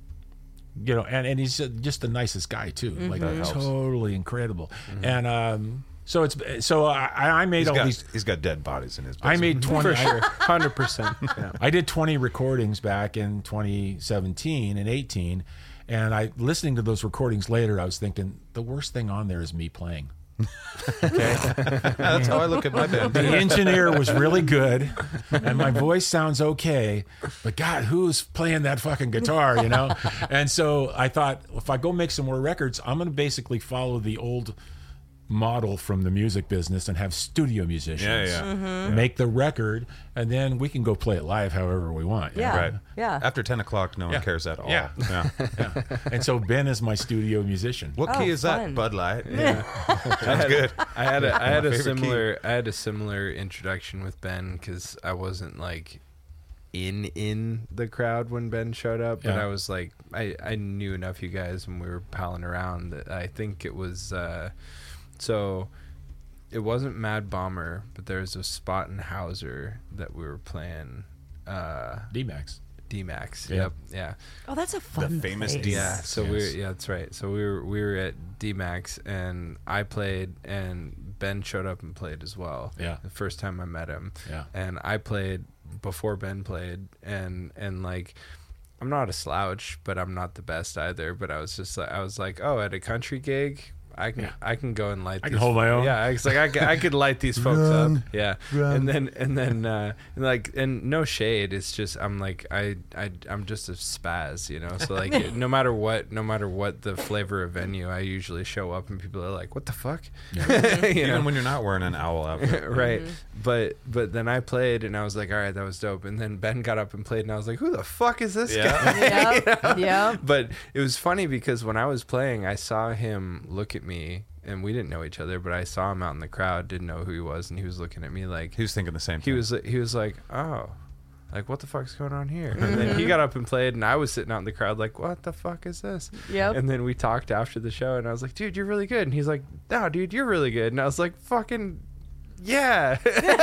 you know and and he's just the nicest guy too, like That helps. totally incredible. And um so it's so i i made He's all got, these he's got dead bodies in his I basement. made twenty For sure, hundred percent. I did twenty recordings back in twenty seventeen and eighteen, and I listening to those recordings later, I was thinking the worst thing on there is me playing. That's how I look at my band. The engineer was really good, and my voice sounds okay, but God, who's playing that fucking guitar, you know? And so I thought, if I go make some more records, I'm going to basically follow the old model from the music business and have studio musicians Yeah, yeah. Mm-hmm. make the record, and then we can go play it live however we want. you Yeah. know? Right. Yeah. After ten o'clock, no one Yeah. cares at all. Yeah. Yeah. Yeah. And so Ben is my studio musician. What Oh, key is fun. that? Bud Light. I Sounds had, good. I had a I had My a favorite key. similar I had a similar introduction with Ben because I wasn't like in in the crowd when Ben showed up, but Yeah. I was like I I knew enough you guys when we were palling around that I think it was uh, so. It wasn't Mad Bomber, but there was a spot in Hauser that we were playing. Uh, D-Max. D-Max. Yeah. Yep. Yeah. Oh, that's a fun famous place. D- Yeah. So Yes. we were, yeah, that's right. So we were we were at D-Max and I played and Ben showed up and played as well. Yeah. The first time I met him. Yeah. And I played before Ben played and and like I'm not a slouch, but I'm not the best either. But I was just like I was like, oh, at a country gig, I can Yeah. I can go and light. I these can hold my own. Yeah, I was like I could, I could light these folks Run, up. Yeah, run. and then and then uh, and like and no shade. It's just I'm like I I I'm just a spaz, you know. So like no matter what, no matter what the flavor of venue, I usually show up and people are like, what the fuck, you Even know. when you're not wearing an owl outfit. Right, but but then I played and I was like, all right, that was dope. And then Ben got up and played, and I was like, who the fuck is this Yeah. guy? Yep. Yep. But it was funny because when I was playing, I saw him look at me, and we didn't know each other, but I saw him out in the crowd, didn't know who he was, and he was looking at me like He was thinking the same he thing. was he was like, oh, like what the fuck's going on here? And then he got up and played, and I was sitting out in the crowd like, what the fuck is this? Yep. And then we talked after the show, and I was like, dude, you're really good. And he's like, no, dude, you're really good. And I was like, fucking yeah.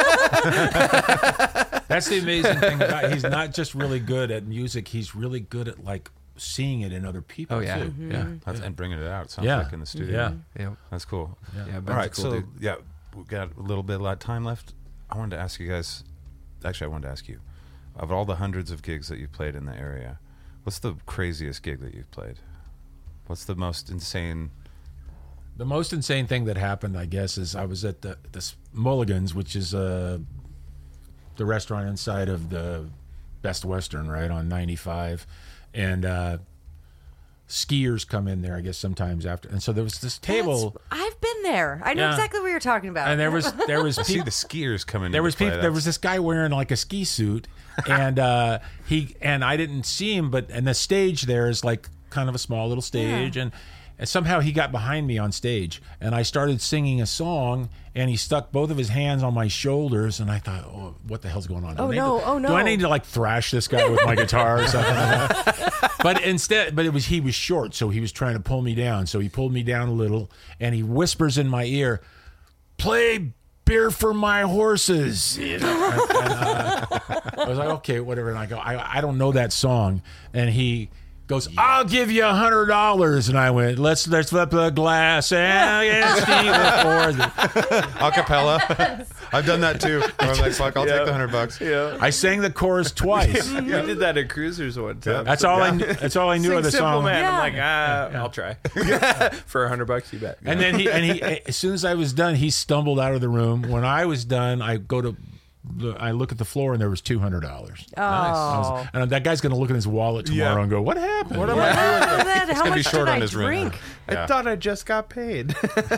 That's the amazing thing about he's not just really good at music, he's really good at like seeing it in other people Oh, yeah. too. Mm-hmm. Yeah. That's, and bringing it out. Sounds Yeah. like in the studio. Yeah. Yeah. That's cool. Yeah. All Ben's right. a cool so dude. yeah, we got a little bit of time left. I wanted to ask you guys. Actually, I wanted to ask you, of all the hundreds of gigs that you've played in the area, what's the craziest gig that you've played? What's the most insane? The most insane thing that happened, I guess, is I was at the this Mulligan's, which is uh, the restaurant inside of the Best Western, right on ninety-five, and uh, skiers come in there, I guess, sometimes after. And so there was this table, That's- I've been there. I know Yeah. exactly what you're talking about. and there was there was I see people. the skiers coming. There was people. people, there was this guy wearing like a ski suit, and uh, he and I didn't see him, but and the stage there is like kind of a small little stage, Yeah. and, and somehow he got behind me on stage, and I started singing a song, and he stuck both of his hands on my shoulders, and I thought, oh, what the hell's going on? Do I Oh, need no, to- oh, Do I no. need to like thrash this guy with my guitar or something like that? But instead, but it was he was short, so he was trying to pull me down. So he pulled me down a little, and he whispers in my ear, "Play Beer for My Horses." You know? And, and, uh, I was like, okay, whatever. And I go, I, I don't know that song. And he goes, "I'll give you a hundred dollars." And I went, let's let's flip a glass and and steal it for the-" acapella. I've done that too. I'm like, fuck, I'll take the hundred bucks. Yeah. I sang the chorus twice. You did that at Cruisers one time. That's all I knew. That's all I knew Sing of the Simple song. Man. Yeah. I'm like, ah, I'll try. For a hundred bucks, you bet. And then he and he as soon as I was done, he stumbled out of the room. When I was done, I go to the, I look at the floor and there was two hundred dollars. oh. And that guy's going to look in his wallet tomorrow Yeah. and go, "What happened?" What am What I happened to that? It's How gonna be much short did on I his drink? rent. I Yeah. thought I just got paid.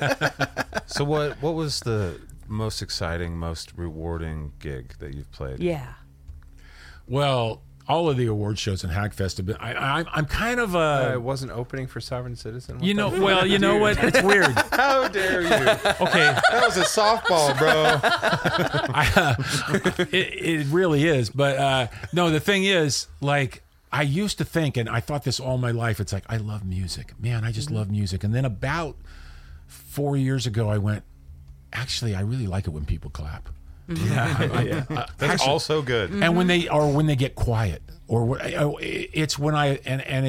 So what? What was the most exciting, most rewarding gig that you've played? Yeah. Well, all of the award shows in Hackfest have been. I, I, I'm kind of I a. wasn't opening for Sovereign Citizen. What You the know, fuck? well, you know what? It's weird. How dare you? Okay, That was a softball, bro. I, uh, it, it really is. But uh, no, the thing is, like, I used to think, and I thought this all my life. It's like I love music, man. I just love music. And then about four years ago, I went. Actually, I really like it when people clap. Yeah, I, I, uh, That's actually- also good. and when they or when they get quiet, or wh- oh, it's when I and and it's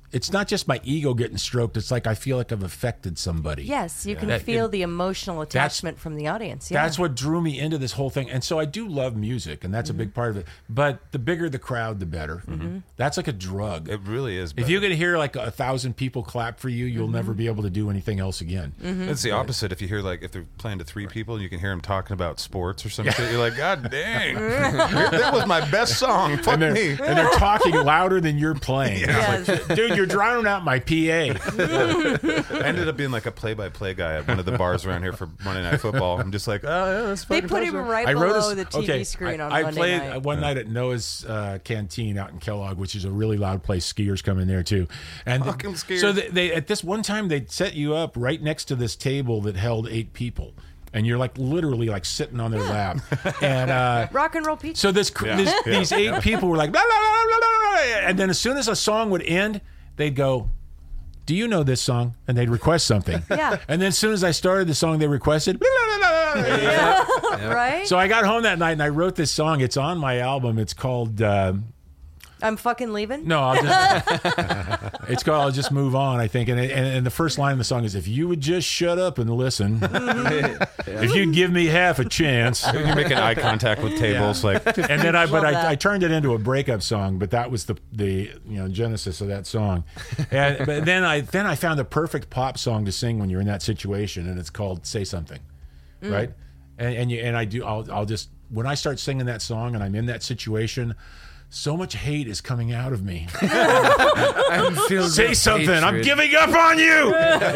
it's not just my ego getting stroked. It's like I feel like I've affected somebody. Yes, you can That- feel it- the emotional attachment from the audience. Yeah. That's what drew me into this whole thing. And so I do love music, and that's Mm-hmm. a big part of it. But the bigger the crowd, the better. That's like a drug. It really is. If better. you can hear like a thousand people clap for you, you'll never be able to do anything else again. It's the opposite. If you hear like if they're playing to three people, and you can hear them talking about sports or some shit. You're like, God dang, that was my best song. Fuck And they're, me. and they're talking louder than you're playing. Yes. It's like, dude, you're drowning out my P A. I ended up being like a play-by-play guy at one of the bars around here for Monday Night Football. I'm just like, oh yeah, that's They fucking put him touchdown. right I wrote below a, the T V okay, screen I, on I Monday played night. one night at Noah's uh, Canteen out in Kellogg, which is a really loud place. Skiers come in there too, and Fuck 'em skiers. so they, they at this one time they set you up right next to this table that held eight people, and you're like literally like sitting on their lap, and uh, Rock and roll pizza. so this, this these eight people were like, blah, blah, blah, blah, blah, blah, and then as soon as a song would end, they'd go, do you know this song? And they'd request something. Yeah. And then as soon as I started the song they requested, blah, blah, blah, blah, blah. Yeah. Right? So I got home that night and I wrote this song. It's on my album. It's called, uh, I'm fucking leaving. no, I'll just, it's called I'll Just Move On, I think. And, and, and the first line of the song is, if you would just shut up and listen, if you'd give me half a chance. You're making eye contact with tables, like And then I, but Love I, that. I turned it into a breakup song. But that was the the you know genesis of that song. And but then I then I found the perfect pop song to sing when you're in that situation, and it's called "Say Something," right? And and you, and I do. I'll I'll just when I start singing that song and I'm in that situation. So much hate is coming out of me. I'm filled Say with something. I'm hatred. giving up on you.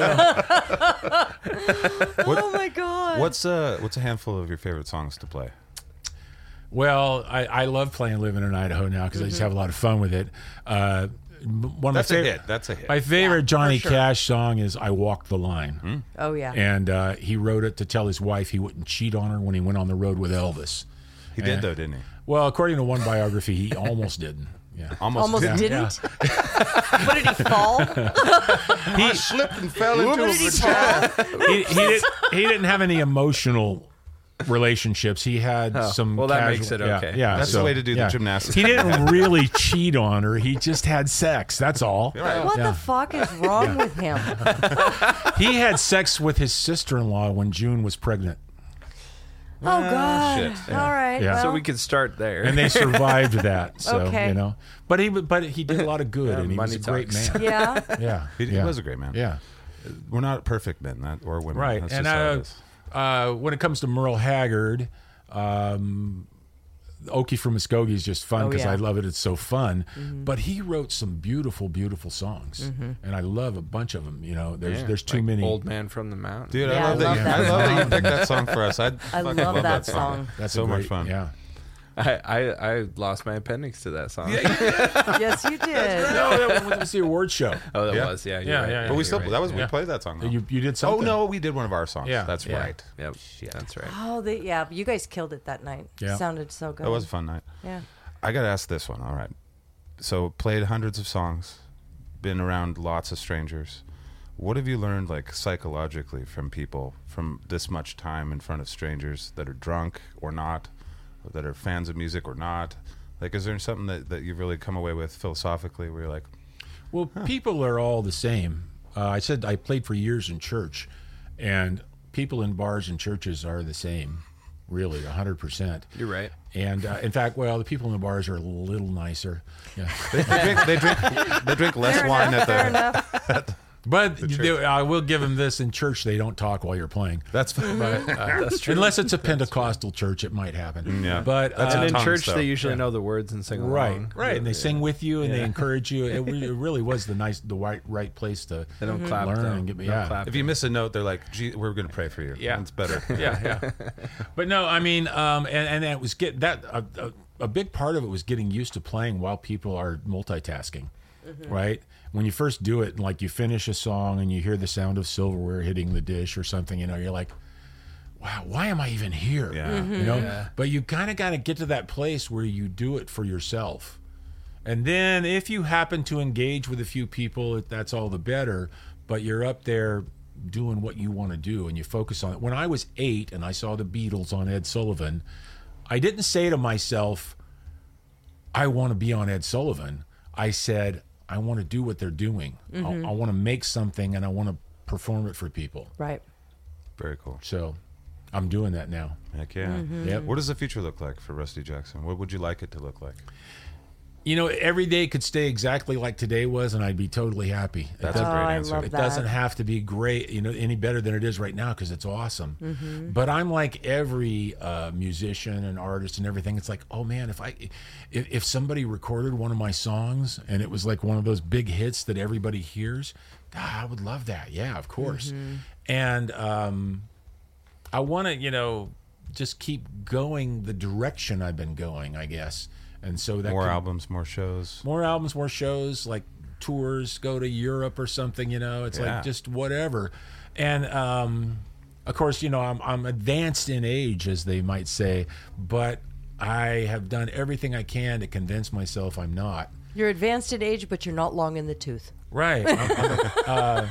Oh my god. what's uh what's a handful of your favorite songs to play? Well, I, I love playing "Living in Idaho" now because I just have a lot of fun with it. Uh, one of That's my a favorite, hit. That's a hit. My favorite Yeah, Johnny for sure. Cash song is "I Walked the Line," Oh yeah. and uh, he wrote it to tell his wife he wouldn't cheat on her when he went on the road with Elvis. He did though, didn't he? Well, according to one biography, he almost didn't. Yeah. Almost, Almost did. didn't. What did he fall? He slipped and fell into Did he fall? he, he, didn't, he didn't have any emotional relationships. He had some. well, that casual, makes it yeah, okay. Yeah, That's so, the way to do yeah. the gymnastics. He didn't really cheat on her. He just had sex. That's all. What Yeah. the fuck is wrong with him? He had sex with his sister-in-law when June was pregnant, Oh god. shit. All right. Yeah. Well, So we could start there. and they survived that. So Okay. you know, but he but he did a lot of good, Yeah, and he was a money great talks. man. yeah. Yeah, He, he yeah. was a great man. Yeah, We're not perfect men, that or women. right. That's And just how it uh, is. uh, when it comes to Merle Haggard, um, Okie from Muskogee is just fun Oh, because yeah. I love it. It's so fun. But he wrote some beautiful, beautiful songs, and I love a bunch of them. You know, there's Yeah, there's too like many. Old Man from the Mountain. Dude, Yeah, I love I that. love you, that I love that you song. picked that song for us. I, I fucking love that song. That's so a much great, fun. Yeah. I, I I lost my appendix to that song. Yes, you did. No, that was the award show. Oh, that Yeah. was yeah. You're Yeah, right. yeah, yeah. But we You're still right. that was we Yeah. played that song. though. You you did oh something. no, we did one of our songs. Yeah. That's Yeah. right. Yep. That's right. Oh, the, yeah. You guys killed it that night. Yeah. Sounded so good. That was a fun night. Yeah. I got to ask this one. All right. So, played hundreds of songs, been around lots of strangers. What have you learned, like, psychologically from people from this much time in front of strangers that are drunk or not, or that are fans of music or not? Like, is there something that, that you've really come away with philosophically where you're like, Well, people are all the same. Uh, I said I played for years in church, and people in bars and churches are the same, really, one hundred percent. You're right. And uh, in fact, well, the people in the bars are a little nicer. Yeah. they, they drink, they drink, they drink less Fair wine enough, at fair the. enough. But church. they, I will give them this: in church, they don't talk while you're playing. That's fine. But, uh, unless it's a Pentecostal church, it might happen. Yeah. But That's uh, And in tongues, church, though. they usually Yeah. know the words and sing right, along. right, and they Yeah. sing with you and they Yeah. encourage you. It, re- it really was the nice, the right, right place to They don't clap. learn though. and get. Don't Yeah, clap. If you miss a note, they're like, Gee, we're going to pray for you. Yeah. It's better. yeah, yeah. But no, I mean, um, and and it was get that a, a, a big part of it was getting used to playing while people are multitasking, right? When you first do it, like you finish a song and you hear the sound of silverware hitting the dish or something, you know, you're like, wow, why am I even here? Yeah. You know, but you kind of got to get to that place where you do it for yourself. And then if you happen to engage with a few people, that's all the better. But you're up there doing what you want to do and you focus on it. When I was eight and I saw the Beatles on Ed Sullivan, I didn't say to myself, I want to be on Ed Sullivan. I said, I want to do what they're doing. I, I want to make something and I want to perform it for people. Right. Very cool. So I'm doing that now. Heck yeah. Mm-hmm. Yep. What does the future look like for Rusty Jackson? What would you like it to look like? You know, every day could stay exactly like today was, and I'd be totally happy. It That's a doesn't- great Oh, I answer. love It that. doesn't have to be great, you know, any better than it is right now because it's awesome. Mm-hmm. But I'm like every uh, musician and artist and everything. It's like, oh man, if I, if, if somebody recorded one of my songs and it was like one of those big hits that everybody hears, God, I would love that. Yeah, of course. Mm-hmm. And um, I want to, you know, just keep going the direction I've been going, I guess. And so that More can- albums, more shows. more albums, more shows, like tours, go to Europe or something, you know, it's Yeah. like just whatever. And, um, of course, you know, I'm, I'm advanced in age, as they might say, but I have done everything I can to convince myself I'm not. You're advanced in age, but you're not long in the tooth. Right. I'm- I'm- uh,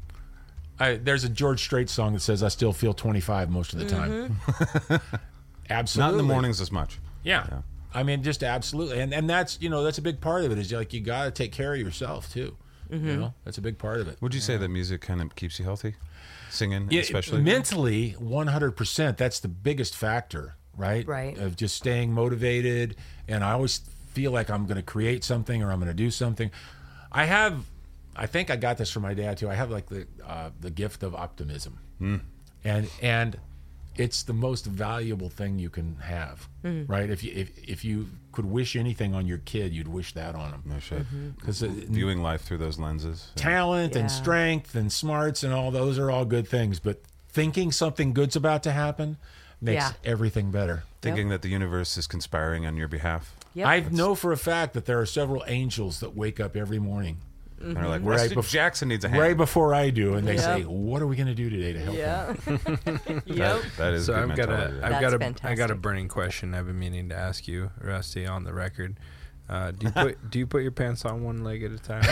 I, there's a George Strait song that says, I still feel twenty-five most of the time. Absolutely. Not in the mornings as much. Yeah. Yeah. I mean, just absolutely. And and that's, you know, that's a big part of it is like you got to take care of yourself too. You know, that's a big part of it. Would you say that music kind of keeps you healthy? Singing, Yeah, especially? mentally, one hundred percent. That's the biggest factor, right? Right. Of just staying motivated. And I always feel like I'm going to create something or I'm going to do something. I have, I think I got this from my dad too. I have like the uh, the gift of optimism, and and it's the most valuable thing you can have, right? If you if if you could wish anything on your kid, you'd wish that on them. No shit. Because Viewing life through those lenses. talent Yeah. and strength and smarts and all those are all good things, but thinking something good's about to happen makes Yeah. everything better. Thinking that the universe is conspiring on your behalf. Yep. I know for a fact that there are several angels that wake up every morning And they're like, Right Rusty bef- Jackson needs a hand. right before I do, and they Yep. say, "What are we going to do today to help him?" Yeah. That, that is So good I've got mentality. a, I've That's got a, I got a fantastic. burning question I've been meaning to ask you, Rusty, on the record. Uh, do you put do you put your pants on one leg at a time?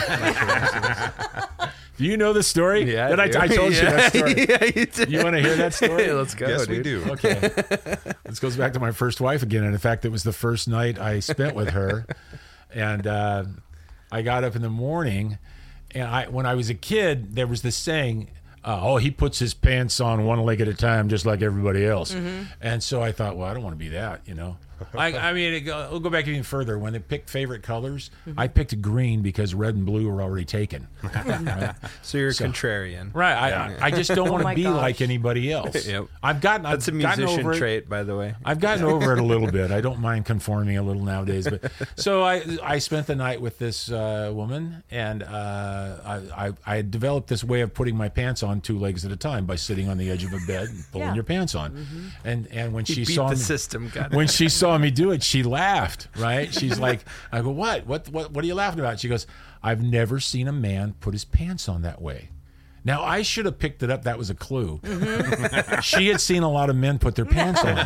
Do you know the story? Yeah, that I, do. I told you that story. yeah, you, did. You want to hear that story? Let's go. yes, dude. we do. Okay. This goes back to my first wife again. And in fact, it was the first night I spent with her. And uh, I got up in the morning. And I, when I was a kid, there was this saying, uh, oh, he puts his pants on one leg at a time, just like everybody else. And so I thought, well, I don't want to be that, you know. I, I mean, it go, we'll go back even further. When they picked favorite colors, I picked green because red and blue were already taken. Right? So you're a So- contrarian. Right. I, I just don't want my to be gosh. like anybody else. Yep. I've gotten. That's a I've gotten musician over it. trait, by the way. I've gotten over it a little bit. I don't mind conforming a little nowadays. But so I I spent the night with this uh, woman, and uh, I, I I had developed this way of putting my pants on two legs at a time by sitting on the edge of a bed and pulling Yeah. your pants on. And and when You she beat saw the me, system. Got when it. she saw me do it, she laughed. Right? She's like, I go, what? What? What? What are you laughing about? She goes, I've never seen a man put his pants on that way. Now, I should have picked it up. That was a clue. She had seen a lot of men put their pants on.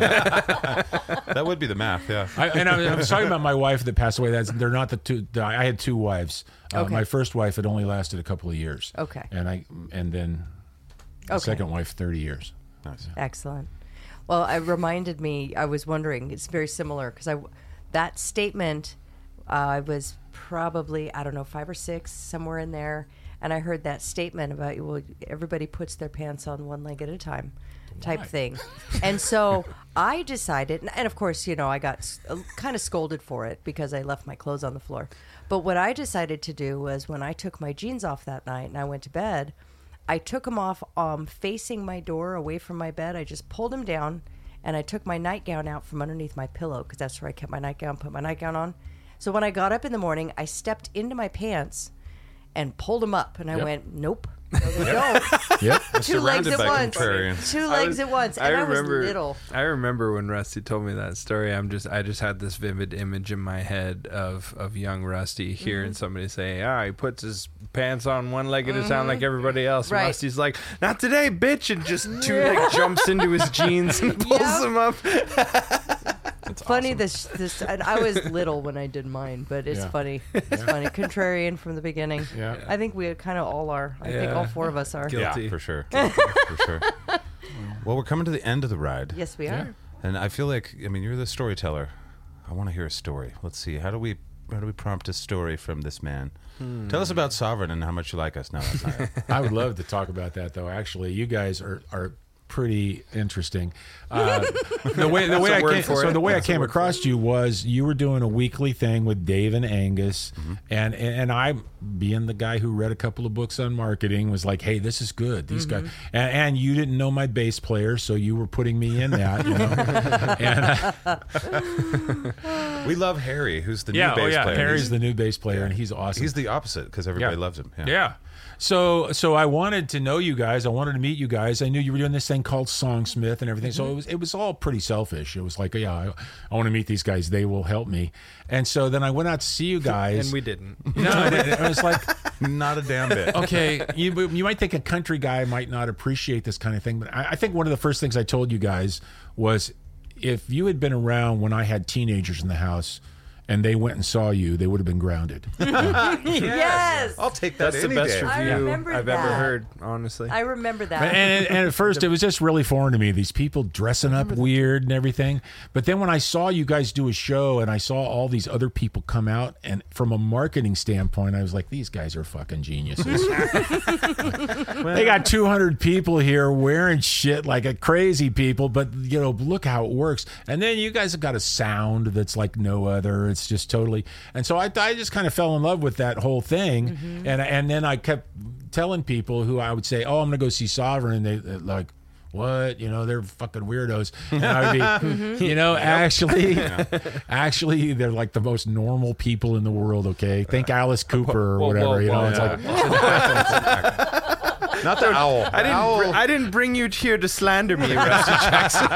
That would be the math, yeah. I, and I was, I was talking about my wife that passed away. That's, they're not the two. the- I had two wives. Uh, Okay. My first wife had only lasted a couple of years. Okay. And I and then the Okay. second wife, thirty years. Nice. Excellent. Well, it reminded me. I was wondering. It's very similar because I that statement. Uh, I was probably I don't know five or six somewhere in there, and I heard that statement about well, everybody puts their pants on one leg at a time, type Why? thing, and so I decided, and- and of course, you know, I got s- uh, kind of scolded for it because I left my clothes on the floor. But what I decided to do was when I took my jeans off that night and I went to bed. I took them off um, facing my door away from my bed. I just pulled them down and I took my nightgown out from underneath my pillow because that's where I kept my nightgown, put my nightgown on. So when I got up in the morning, I stepped into my pants and pulled them up and I Yep. went, nope, no, they don't. Yep. Two legs Surrounded at by once. contrarians. Two I legs was- at once. I And I, remember. was little. I remember when Rusty told me that story. I'm just. I just had this vivid image in my head of of young Rusty hearing Mm-hmm. somebody say, "Ah, he puts his pants on one leg at a time like everybody else." And Right. Rusty's like, "Not today, bitch!" And just two like jumps into his jeans and pulls Yeah. them up. That's Funny awesome. this this and I was little when I did mine, but it's Yeah. funny. It's funny. Contrarian from the beginning. Yeah. I think we kind of all are. I think Yeah. all four of us are. Guilty. Yeah, for sure. for sure. Well, we're coming to the end of the ride. Yes, we Yeah. are. And I feel like, I mean, you're the storyteller. I want to hear a story. Let's see. How do we how do we prompt a story from this man? Hmm. Tell us about Sovereign and how much you like us. No, that's not it. I would love to talk about that, though. Actually, you guys are are pretty interesting. Uh, the way the way a I word came, for so it. the way That's I a came word for across you was you were doing a weekly thing with Dave and Angus, Mm-hmm. and and I, being the guy who read a couple of books on marketing, was like, hey, this is good. These Mm-hmm. guys, and, and you didn't know my bass player, so you were putting me in that. You know? and uh, We love Harry, who's the yeah, new bass oh yeah, player. Harry's He's, the new bass player, and he's awesome. he's the opposite because everybody Yeah. loves him. Yeah. Yeah. So so I wanted to know you guys. I wanted to meet you guys. I knew you were doing this thing called Songsmith and everything. So it was it was all pretty selfish. It was like, yeah, I, I want to meet these guys. They will help me. And so then I went out to see you guys. And we didn't. no, and it, it was like, Not a damn bit. okay, you you might think a country guy might not appreciate this kind of thing, but I, I think one of the first things I told you guys was, if you had been around when I had teenagers in the house and they went and saw you, they would have been grounded. Yes. I'll take that That's the any best day. I review remember I've ever that. heard, honestly. I remember that. And, and at first, it was just really foreign to me. These people dressing up weird and everything. But then when I saw you guys do a show and I saw all these other people come out, and from a marketing standpoint, I was like, these guys are fucking geniuses. They got two hundred people here wearing shit like a crazy people, but you know, look how it works. And then you guys have got a sound that's like no other. It's just totally. And so I, I just kind of fell in love with that whole thing. Mm-hmm. And and then I kept telling people who I would say, oh, I'm going to go see Sovereign. And they they're like, what? You know, they're fucking weirdos. And I would be, Mm-hmm. you know, actually, actually, they're like the most normal people in the world. Okay, think Alice Cooper or Whoa, whatever. whoa, you know, whoa, it's yeah. like, Not the owl. I didn't. Owl. br- I didn't bring you here to slander me, Rusty Jackson.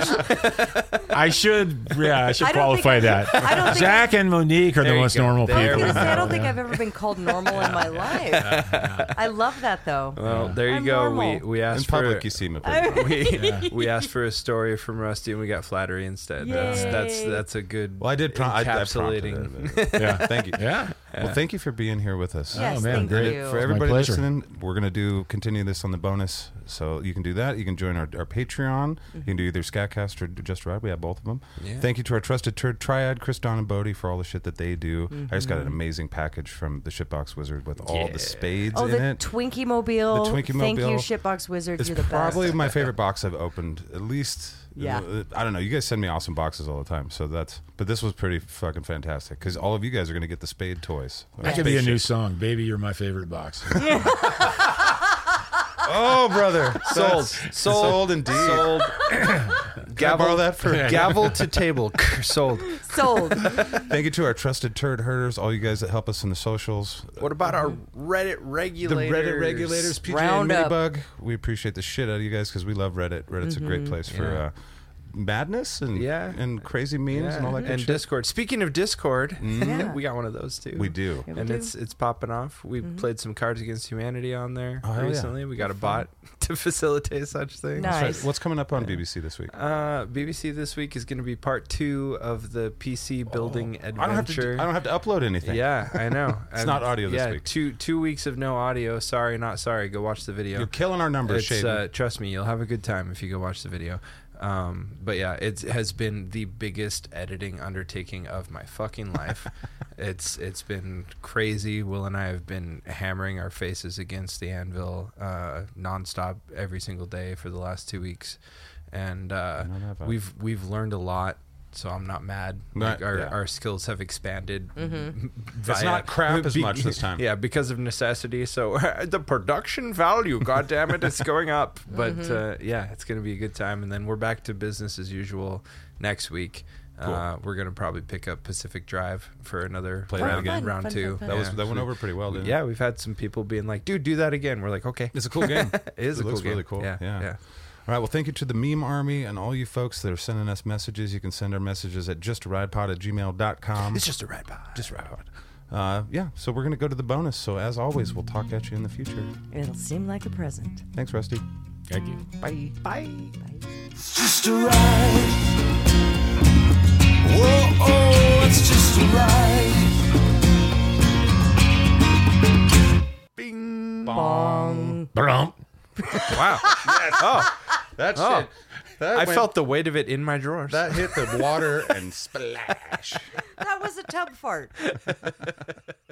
I should, yeah, I should I don't qualify think- that. I don't think- Zach and Monique are There the you most go. normal There I was people. we gonna in say, the I don't world, think yeah. I've ever been called normal in my life. I love that though. Well, there you I'm go. normal. We we In asked public, for you seem a pretty we, we asked for a story from Rusty, and we got flattery instead. That's that's Yay. that's a good. Well, I did. Prom- I, I prompted encapsulating. it. Yeah, Thank you. yeah. Well, thank you for being here with us. Yes, Oh, man, thank great. you. For my everybody pleasure. listening, we're gonna do continue this on the bonus, so you can do that. You can join our, our Patreon. You can do either Scatcast or Just Ride. We have both of them. Yeah. Thank you to our trusted turd triad, Chris, Don, and Bodie, for all the shit that they do. I just got Mm-hmm. an amazing package from the Shitbox Wizard with all Yeah. the spades Oh, in the it. Twinkie Mobile. The Twinkie Thank you, Mobile. Shitbox Wizard. It's You're the probably best. my favorite box I've opened. At least, Yeah. uh, I don't know. You guys send me awesome boxes all the time, so that's. But this was pretty fucking fantastic because all of you guys are gonna get the spade toys. That could be a new song. Baby, you're my favorite box. Oh, brother, Sold. That's- Sold. sold indeed. Sold. Can I borrow that for? Gavel to table. Sold. Sold. Thank you to our trusted turd herders, all you guys that help us in the socials. What about our Reddit The regulators? Reddit regulators, P J and Round up. Minibug. We appreciate the shit out of you guys because we love Reddit. Reddit's a great place for Yeah. uh, madness and Yeah. and crazy memes Yeah, and all that good and shit. Discord. Speaking of Discord, Yeah. we got one of those too. We do. Yeah, we and do. it's it's popping off. We played some Cards Against Humanity on there Oh, hell yeah. recently. We got a bot to facilitate such things. Nice. That's right. What's coming up on B B C this week? Uh, B B C this week is going to be part two of the P C building adventure. Oh, I don't have to. do- I don't have to upload anything. Yeah, I know. It's And not audio this yeah, week. Two two weeks of no audio. Sorry, not sorry. Go watch the video. You're killing our numbers, It's, Shaden. uh, trust me, you'll have a good time if you go watch the video. Um, but yeah, it has been the biggest editing undertaking of my fucking life. it's it's been crazy. Will and I have been hammering our faces against the anvil uh, nonstop every single day for the last two weeks, and uh, I know that vibe. we've we've learned a lot. So I'm not mad. Not- Like our, yeah. our skills have expanded. Mm-hmm. It's not crap as much this time. Yeah, because of necessity. So the production value, god damn it, it's going up. But uh, yeah, it's going to be a good time. And then we're back to business as usual next week. Uh, we're going to probably pick up Pacific Drive for another Play that round, again. round Fun, two. fun, fun. That was Yeah. that went over pretty well, didn't it? Yeah, we've had some people being like, dude, do that again. We're like, okay. It's a cool game. It is It a cool looks game. really cool. Yeah, Yeah. yeah. All right. Well, thank you to the meme army and all you folks that are sending us messages. You can send our messages at justaridepod at gmail dot com. It's just a ride by. just right pod. Uh, yeah. So we're gonna go to the bonus. So as always, we'll talk at you in the future. It'll seem like a present. Thanks, Rusty. Thank you. Bye. Bye. It's just a ride. Whoa, oh, it's just a ride. Bing. Bong. Brump. Wow. Oh, That Oh. shit. That I went- felt the weight of it in my drawers. that hit the water and splash. That was a tub fart.